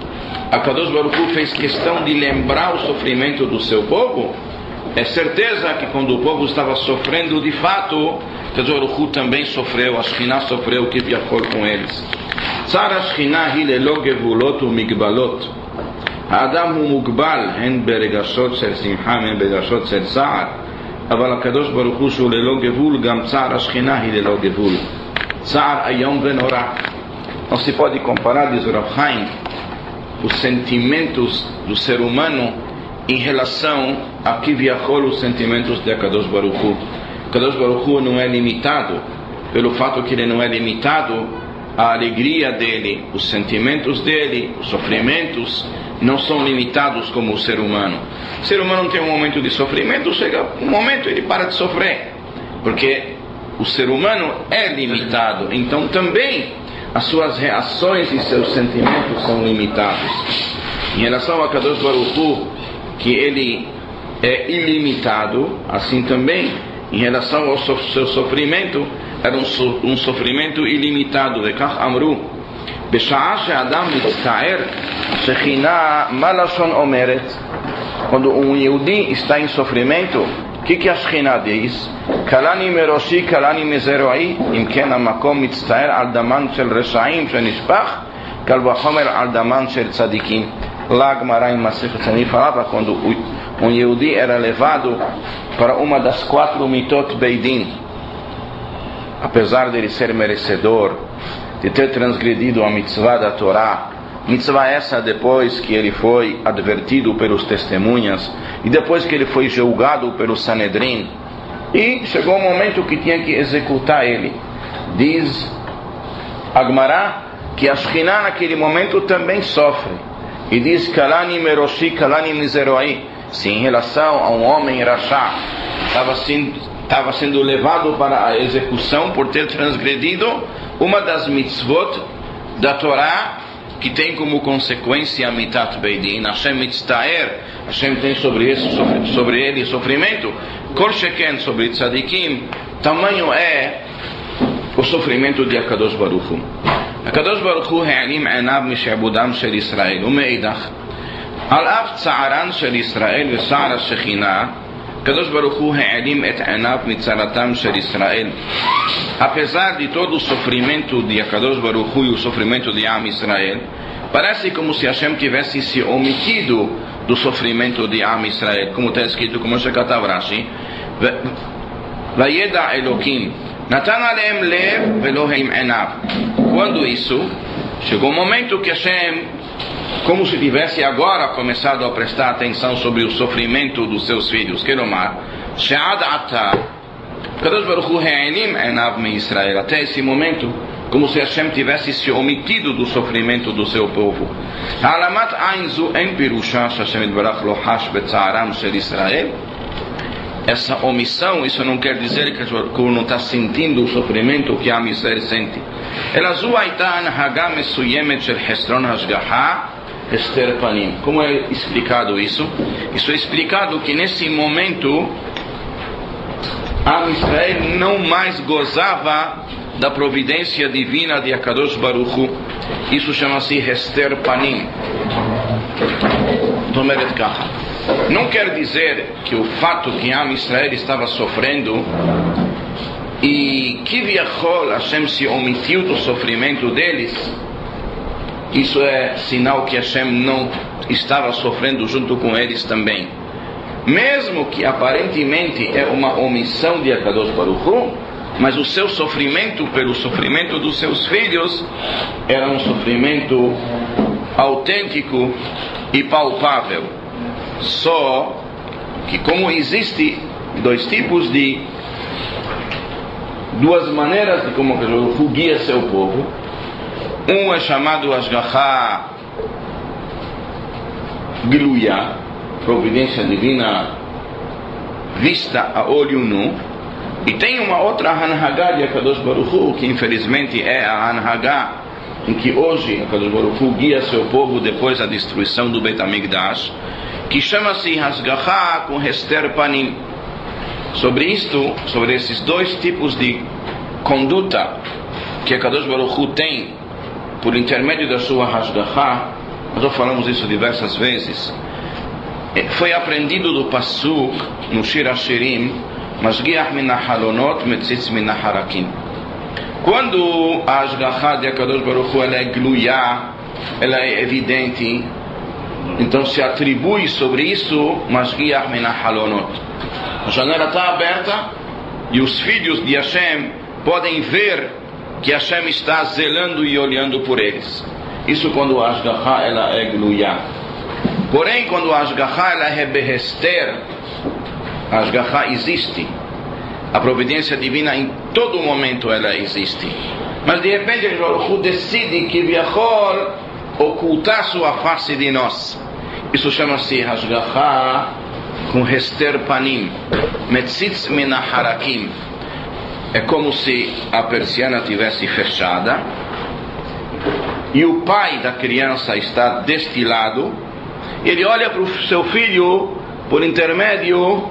a Kadosh Baruch Hu fez questão de lembrar o sofrimento do seu povo, é certeza que quando o povo estava sofrendo de fato, Kadosh Baruch Hu também sofreu, a Shekhinah sofreu o que viajou com eles. צער השכינה היא ללא גבולות ומגבלות. האדם הוא מוגבל הן ברגשות של שמחה הן ברגשות של צער, אבל הקדוש ברוך הוא שהוא ללא גבול, גם צער השכינה היא ללא גבול. צער איום ונורא. Não se pode comparar, diz Rav Chaim, os sentimentos do ser humano em relação a que viajou os sentimentos de Kadosh Baruch Hu. Kadosh Baruch Hu não é limitado, pelo fato que ele não é limitado, a alegria dele, os sentimentos dele, os sofrimentos não são limitados como o ser humano. O ser humano tem um momento de sofrimento, chega um momento ele para de sofrer, porque o ser humano é limitado, então também as suas reações e seus sentimentos são limitados. Em relação a Kadosh Baruch Hu, que ele é ilimitado, assim também em relação ao seu sofrimento, era um sofrimento ilimitado. וכך אמרו, בשעה שאדם מצטער, שכינה מה לשון אומרת? Quando um Yehudi está em sofrimento, o que a Shekhinah diz? קלני מראשי, קלני מזרועי, אם כן המקום מצטער על דמן של רשעים שנשפך, קל וחומר על דמן של צדיקים. Lá Gemara em Masechet Sanhedrin falava quando um Yehudi era levado para uma das 4 mitot beidin, apesar de ele ser merecedor, de ter transgredido a mitzvah da Torá. Mitzvah essa depois que ele foi advertido pelos testemunhas e depois que ele foi julgado pelo Sanedrim, e chegou o momento que tinha que executar ele. Diz a Gemara que a Shekhinah naquele momento também sofre, e diz Kalani meroshi kalani mizeroi, se em relação a um homem rachá estava sendo levado para a execução por ter transgredido uma das mitzvot da Torá, que tem como consequência mitat beidin. Hashem mitztaer, Hashem tem sobre ele sofrimento. Kol sheken, sobre tzadikim, tamanho é o sofrimento de Akadosh Baruch Hu. Akadosh Baruch Hu ha'alim enav mish'abudam shel Israel umeidach al av tza'aran shel Israel v'tza'ar ha-Shekhinah. Akadosh Baruch Hu ha'alim et enav mitzaratam shel Israel. Apesar de todo o sofrimento de Akadosh Baruch Hu e o sofrimento de Am Israel, parece como se Hashem tivesse se omitido do sofrimento de Am Israel, como está escrito, como Shekatav Rashi, Vayeda Elokim Natan alehem lev velohem enav. Quando isso chegou o momento que Hashem, como se tivesse agora começado a prestar atenção sobre o sofrimento dos seus filhos, Kelomar She'ad ata Kadosh Baruch Hu ha'alim enav me Israel, até esse momento, como se Hashem tivesse se omitido do sofrimento do seu povo. Ha'alamat ain zu en pirusha Hashem itbarach lo hash betza'aram shel Israel. Essa omissão, isso não quer dizer que Baruch Hu não está sentindo o sofrimento que Am Israel sente. Ela zu aita anhaga mesuyemet shel hesron hashgaha hester panim. Como é explicado isso? Isso é explicado que nesse momento Am Israel não mais gozava da providência divina de Akadosh Baruch Hu. Isso chama-se Hester Panim. Tomeret Kaha. Não quer dizer que o fato que Am Israel estava sofrendo e que Viachol Hashem se omitiu do sofrimento deles, isso é sinal que Hashem não estava sofrendo junto com eles também. Mesmo que aparentemente é uma omissão de Akadosh Baruch Hu, mas o seu sofrimento pelo sofrimento dos seus filhos era um sofrimento autêntico e palpável. Só que como existe duas maneiras de como Akadosh Baruch Hu guia seu povo, um é chamado Ashgacha Gluya, providência divina vista a olho nu, e tem uma outra Hanhagá de Akadosh Baruch Hu, que infelizmente é a Hanhagá em que hoje Akadosh Baruch Hu guia seu povo depois da destruição do Beit HaMikdash, que chama-se Hasgachá com Hester Panim. Sobre esses dois tipos de conduta que Akadosh Baruch Hu tem por intermédio da sua Hasgachá, nós já falamos isso diversas vezes. Foi aprendido do Pasuk no Shir HaShirim, Mashgiach min halonot metzitz min harakim. Quando a Ashgacha de Akadosh Baruch Hu ela é gluyá, ela é evidente, então se atribui sobre isso Mashgiach min halonot. A janela está aberta e os filhos de Hashem podem ver que Hashem está zelando e olhando por eles. Isso quando a Ashgacha ela é gluyá. Porém, quando a Ashgacha ela é behester, a Ashgacha existe, a providência divina em todo momento ela existe, mas de repente o Baruch Hu decide que Viachol ocultar sua face de nós. Isso chama-se Ashgacha com Hester Panim, Metzitz min harakim. É como se a persiana tivesse fechada e o pai da criança está destilado. Ele olha para o seu filho por intermédio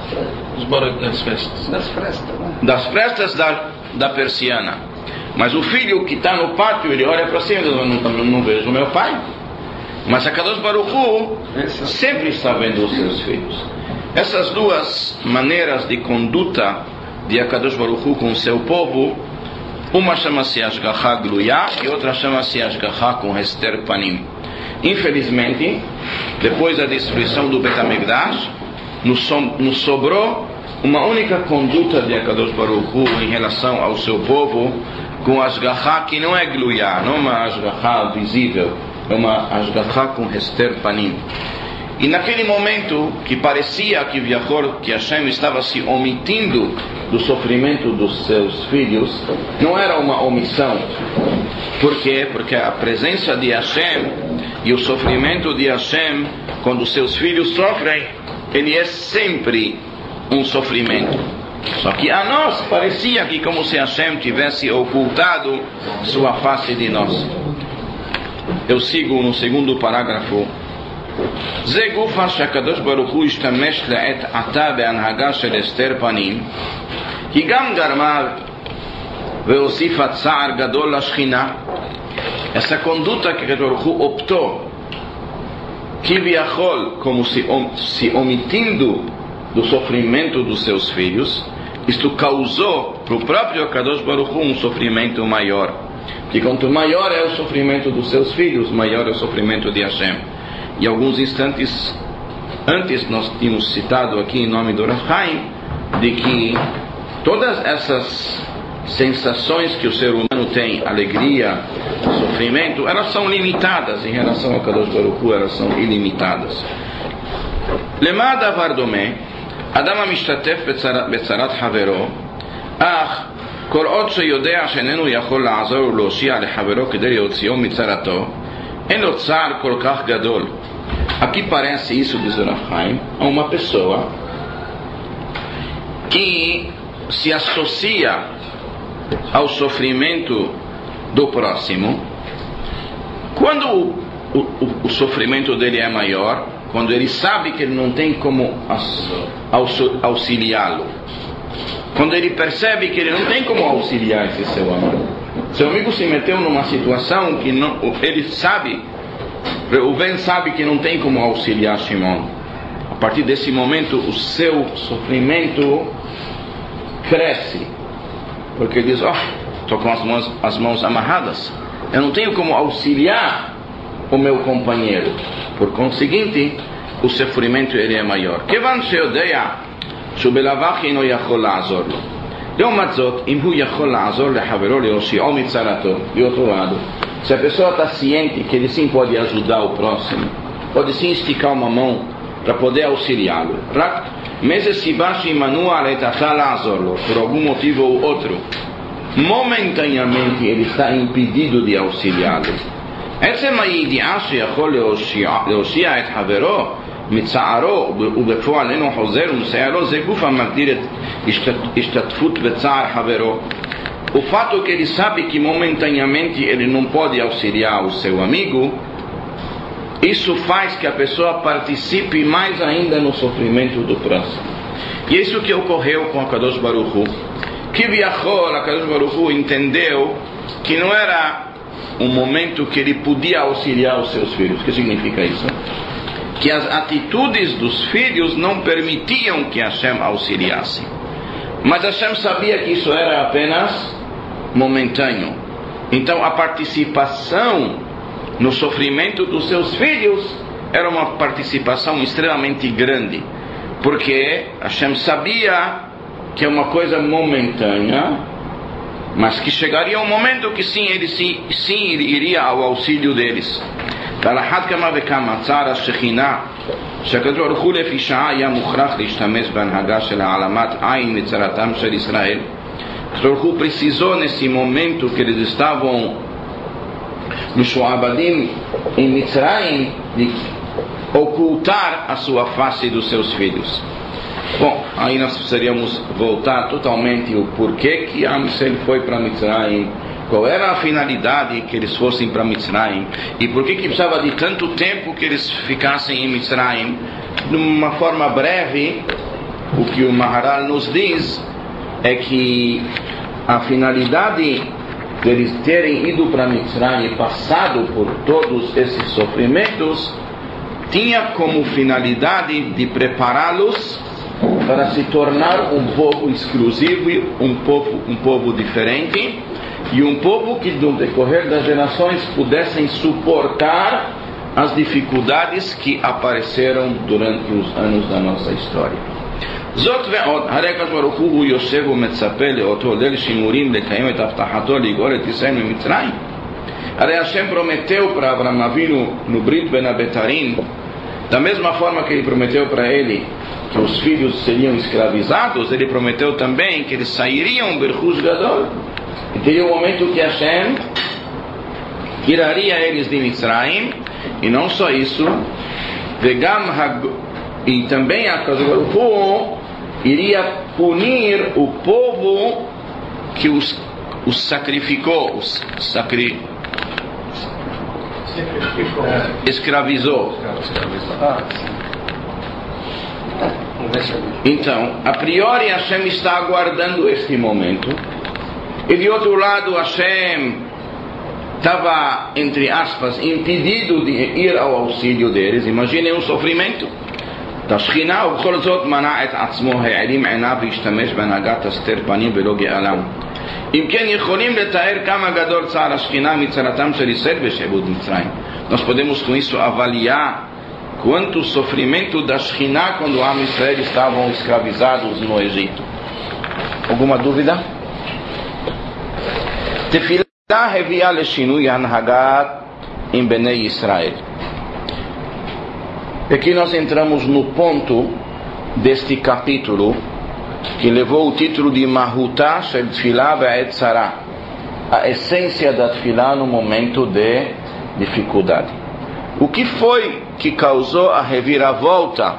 das frestas da persiana. Mas o filho que está no pátio, ele olha para cima e diz: não vejo o meu pai. Mas a Kadosh Baruch Hu sempre está vendo os seus filhos. Essas duas maneiras de conduta de Akadosh Baruch Hu com o seu povo, uma chama-se Ashgacha Gluyá e outra chama-se Ashgacha com Hester Panim. Infelizmente, depois da destruição do Beit HaMikdash, nos sobrou uma única conduta de Akadosh Baruch Hu em relação ao seu povo, com Ashgaha que não é Gluyá, não é uma Ashgaha visível, é uma Ashgaha com Hester Panim. E naquele momento que parecia que Hashem estava se omitindo do sofrimento dos seus filhos, não era uma omissão. Por quê? Porque a presença de Hashem e o sofrimento de Hashem, quando seus filhos sofrem, ele é sempre um sofrimento. Só que a nós parecia que como se Hashem tivesse ocultado sua face de nós. Eu sigo no segundo parágrafo. זה גופה שהקדוש ברוך הוא השתמש לעת עתה בהנהגה של אסתר פנים, היא גם גרמה והוסיפה צער גדול לשכינה. Essa conduta que הקדוש ברוך הוא optou, כביכול como se omitindo do sofrimento dos seus filhos, isto causou para o próprio Akadosh Baruch Hu um sofrimento maior. Porque quanto maior é o sofrimento dos seus filhos, maior é o sofrimento de Hashem. E alguns instantes antes nós tínhamos citado aqui em nome do Rav Chaim de que todas essas sensações que o ser humano tem, alegria, sofrimento, elas são limitadas em relação ao Kadosh Baruch Hu, elas são ilimitadas. למה הדבר דומה? אדם המשתתף בצרת חברו, אך כל עוד שיודע שאיננו יכול לעזור ולהושיע לחברו כדי להוציאו מצרתו, אין לו צער כל כך גדול. Aqui parece isso, diz o Rav Chaim, a uma pessoa que se associa ao sofrimento do próximo. Quando o sofrimento dele é maior, quando ele sabe que ele não tem como auxiliá-lo, quando ele percebe que ele não tem como auxiliar esse seu amigo, seu amigo se meteu numa situação que não, ele sabe, Reuven sabe que não tem como auxiliar Shimon. A partir desse momento o seu sofrimento cresce, porque ele diz: estou com as mãos amarradas, eu não tenho como auxiliar o meu companheiro. Por conseguinte, o sofrimento ele é maior. כיוון שיודע שהוא בלאו הכי אינו יכול לעזור לו. לעומת זאת, אם הוא יכול לעזור לחברו להושיעו מצרתו, de outro lado, se a pessoa está ciente que ele sim pode ajudar o próximo, pode sim esticar uma mão para poder auxiliá-lo, por algum motivo ou outro, momentaneamente ele está impedido de auxiliá-lo. עצם הידיעה שיכול להושיע את חברו מצערו ובפועל אינו חוזר ומסייע לו, זה גוף המגדיר את השתתפות בצער חברו. O fato que ele sabe que momentaneamente ele não pode auxiliar o seu amigo, isso faz que a pessoa participe mais ainda no sofrimento do próximo. E isso que ocorreu com a Kadosh Baruch Hu. Que viajou, a Kadosh Baruch Hu entendeu que não era um momento que ele podia auxiliar os seus filhos. O que significa isso? Que as atitudes dos filhos não permitiam que Hashem auxiliasse. Mas Hashem sabia que isso era apenas momentâneo. Então a participação no sofrimento dos seus filhos era uma participação extremamente grande, porque Hashem sabia que é uma coisa momentânea, mas que chegaria um momento que sim, ele iria ao auxílio deles. ועל אחת כמה וכמה צער השכינה שהקדוש ברוך הוא לפי שעה היה מוכרח להשתמש בהנהגה של העלמת עין מצרתם של ישראל. הקדוש ברוך הוא precisou nesse momento que eles estavam no Shoabadim em Mitzrayim de ocultar a sua face dos seus filhos. Bom, aí nós precisaríamos voltar totalmente o porquê que Amsel foi para Mitzrayim, qual era a finalidade que eles fossem para Mitzrayim e por que precisava de tanto tempo que eles ficassem em Mitzrayim. De uma forma breve, o que o Maharal nos diz é que a finalidade deles terem ido para Mitzrayim e passado por todos esses sofrimentos tinha como finalidade de prepará-los para se tornar um povo exclusivo, um povo diferente, e um povo que no decorrer das gerações pudessem suportar as dificuldades que apareceram durante os anos da nossa história. זאת ועוד, הרי הקדוש ברוך הוא יושב ומצפה לאותו ליל שימורים לקיים את הבטחתו לגאול את ישראל ממצרים. הרי Hashem prometeu para Abraão Avinu no Brit Ben Abetarim, da mesma forma que ele prometeu para ele que os filhos seriam escravizados, ele prometeu também que eles sairiam Berchus Gadol, e teria um momento que Hashem tiraria eles de Mitzrayim. E não só isso, e também a Kadosh Baruch Hu iria punir o povo que os sacrificou, escravizou. Então, a priori Hashem está aguardando este momento, e de outro lado Hashem estava, entre aspas, impedido de ir ao auxílio deles. Imaginem o sofrimento da Shekhinah. ובכל זאת מנע את עצמו, העלים עיניו והשתמש בהנהגת הסתר פנים ולא גאלם. אם כן, יכולים לתאר כמה גדול צער השכינה מצרתם של ישראל בשעבוד מצרים. Nós podemos com isso avaliar quanto sofrimento da Shekhinah quando o Am Israel estavam escravizados no Egito. Alguma dúvida? Tefilá הביאה לשינוי הנהגת עם בני ישראל. Aqui nós entramos no ponto deste capítulo que levou o título de Mahutá Shel Tfilá Ba'et Tzara, a essência da Tfilá no momento de dificuldade. O que foi que causou a reviravolta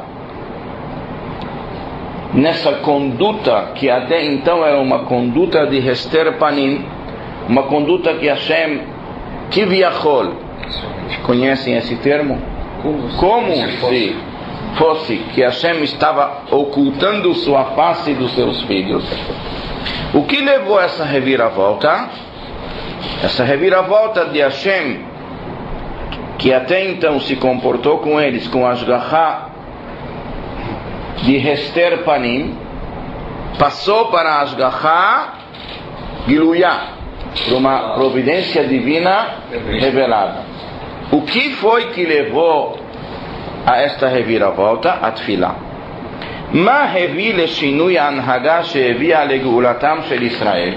nessa conduta que até então era uma conduta de Hester Panim, uma conduta que Hashem Kivyachol, conhecem esse termo? Como se fosse que Hashem estava ocultando sua face dos seus filhos. O que levou a essa reviravolta? Essa reviravolta de Hashem, que até então se comportou com eles com Ashgachá de Hester Panim, passou para Ashgachá Giluyá, por uma providência divina revelada. O que foi que levou a esta reviravolta? A Tfilá. מה הביא לשינוי ההנהגה שהביאה לגאולתם של ישראל?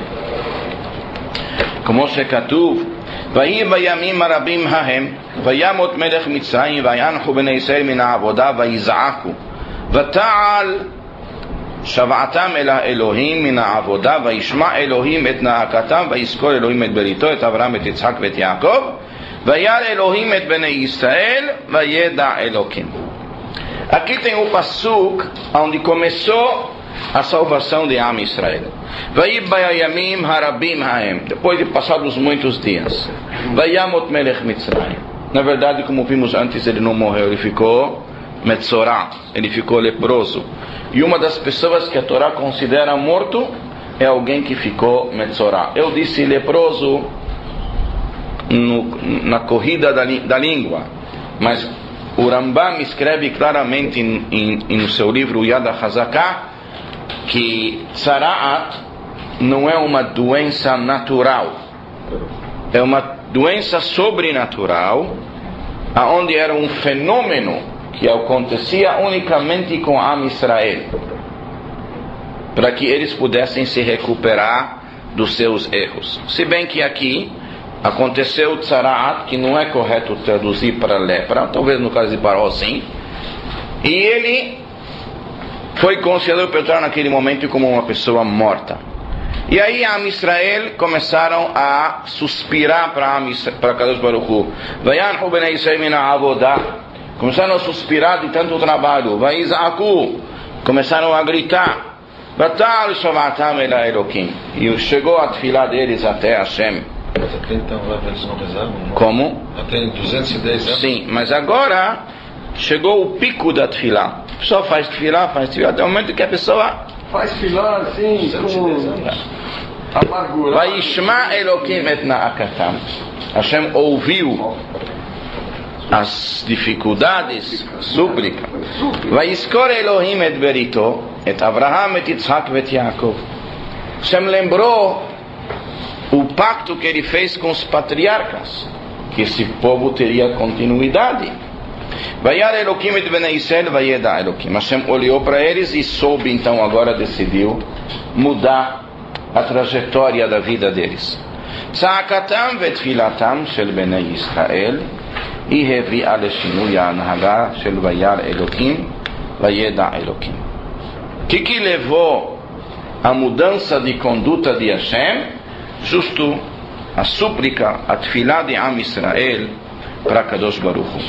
כמו שכתוב, ויהי בימים הרבים ההם, וימות מלך מצרים, וינחו בני ישראל מן העבודה, ויזעקו, ותעל שבעתם אל האלוהים מן העבודה, וישמע אלוהים את נאקתם, ויזכור אלוהים את בריתו, את אברהם, את יצחק ואת יעקב, וירא אלוהים את בני ישראל, וידע אלוקים. Aqui tem o Passuk onde começou a salvação de Am Israel. Vayayamim harabim haem. Depois de passados muitos dias. Vayamot melech Mitzrayim. Na verdade, como vimos antes, ele não morreu, ele ficou Metzorá, ele ficou leproso. E uma das pessoas que a Torá considera morto é alguém que ficou Metzorá. Eu disse leproso na corrida da língua, mas o Rambam escreve claramente no seu livro Yad HaZaká que Tzaraat não é uma doença natural, é uma doença sobrenatural, aonde era um fenômeno que acontecia unicamente com Am Israel, para que eles pudessem se recuperar dos seus erros. Se bem que aqui aconteceu Tzaraat, que não é correto traduzir para lepra, talvez no caso de Paró sim, e ele foi considerado pelo Torá naquele momento como uma pessoa morta. E aí Am Israel começaram a suspirar para Kadosh Baruch Hu. Vayanhu bnei Israel min ha'avodah, começaram a suspirar de tanto trabalho. Vayizaku, começaram a gritar. Batal shavatam el Elokim, e chegou a tefilá deles até Hashem. Até então eles não rezavam? Como? Até 210 anos? Sim, mas agora chegou o pico da tefilá. A pessoa faz tefilá até o momento que a pessoa faz tefilá assim, com amargura. Vayishma Elokim et na'akatam. Hashem ouviu as dificuldades, súplica. Vayizkor Elohim et berito, et Avraham et Yitzhak et Yaakov. Hashem lembrou o pacto que ele fez com os patriarcas, que esse povo teria continuidade. Vayar Eloquim et Bnei Israel vayeda Eloquim. Hashem olhou para eles e soube, então agora decidiu mudar a trajetória da vida deles. Tza'akatam vetfilatam shel Bnei Israel הביאה לשינוי ההנהגה של וירא אלוקים וידע אלוקים. Que levou a mudança de conduta de Hashem? Justo a súplica, a tefilá de Am Israel para Kadosh Baruch Hu.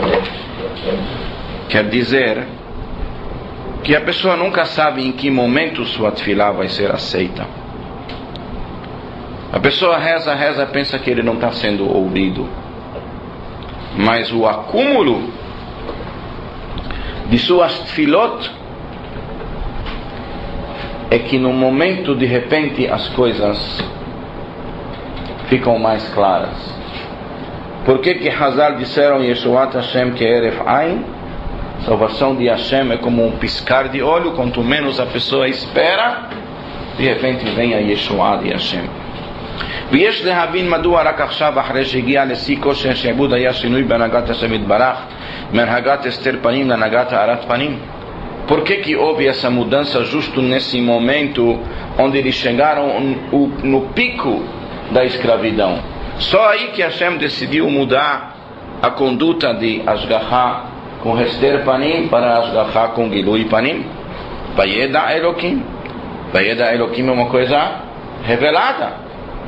Quer dizer que a pessoa nunca sabe em que momento sua tefilá vai ser aceita. A pessoa reza, pensa que ele não está sendo ouvido. Mas o acúmulo de suas tefilot é que no momento de repente as coisas ficam mais claras. Por que Hazal disseram Yeshuat Hashem Ke'eref Ain? Salvação de Hashem é como um piscar de olho. Quanto menos a pessoa espera, de repente vem a Yeshuat de Hashem. ויש להבין מדוע רק עכשיו אחרי שהגיע לשיא כושר שעבוד היה שינוי בהנהגת השם יתברך מהנהגת הסתר פנים להנהגת הארת פנים. Por que houve essa mudança justo nesse momento onde eles chegaram no pico da escravidão? Só aí que Hashem decidiu mudar a conduta de Ashgaha com Hester Panim para Ashgaha com Gilui Panim. Vayeda Elokim. Vayeda Elokim é uma coisa revelada.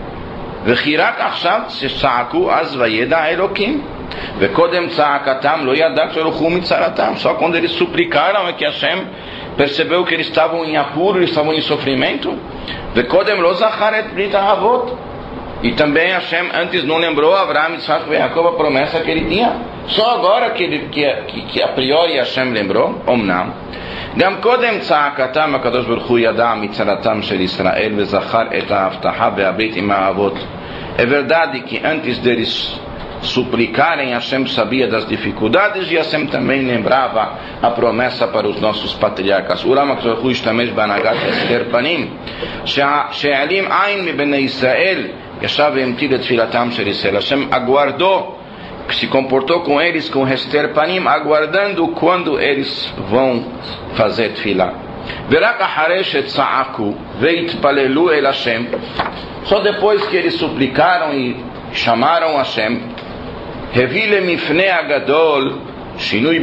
ורק עכשיו שצעקו אז וידע אלוקים וקודם צעקתם לא ידע שהלכו מצרתם. Só quando eles suplicaram é que Hashem percebeu que eles estavam em apuro, eles estavam em sofrimento. וקודם לא זכר את ברית האבות. E também Hashem antes não lembrou Avraham, Isaac e Jacob a promessa que ele tinha. Só agora que a priori Hashem lembrou. אומנם גם קודם צעקתם הקדוש ברוך הוא ידע מצרתם של ישראל וזכר את ההבטחה והברית עם האבות. É verdade que antes deles suplicarem, Hashem sabia das dificuldades e Hashem também lembrava a promessa para os nossos patriarcas. Uram הקדוש ברוך הוא השתמש בהנהגת הסתר פנים שהעלים עין מבני ישראל ישב והמתין לתפילתם של ישראל. Hashem aguardou, se comportou com eles com Hester Panim, aguardando quando eles vão fazer tefilá. ורק אחרי שצעקו והתפללו אל השם, só depois que eles suplicaram e chamaram Hashem, הביא למפנה הגדול שינוי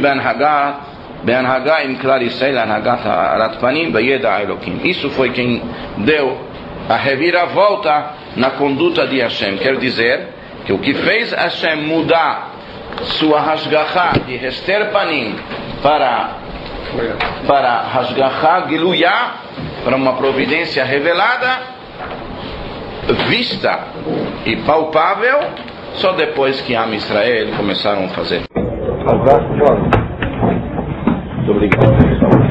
בהנהגה עם כלל ישראל, הנהגת הארת פנים וידע אלוקים. Isso foi quem deu a reviravolta na conduta de Hashem. Quer dizer que o que fez Hashem mudar sua Hashgacha de Hester Panim para Hashgacha Giluyah, para uma providência revelada, vista e palpável, só depois que Am Israel começaram a fazer. Muito obrigado.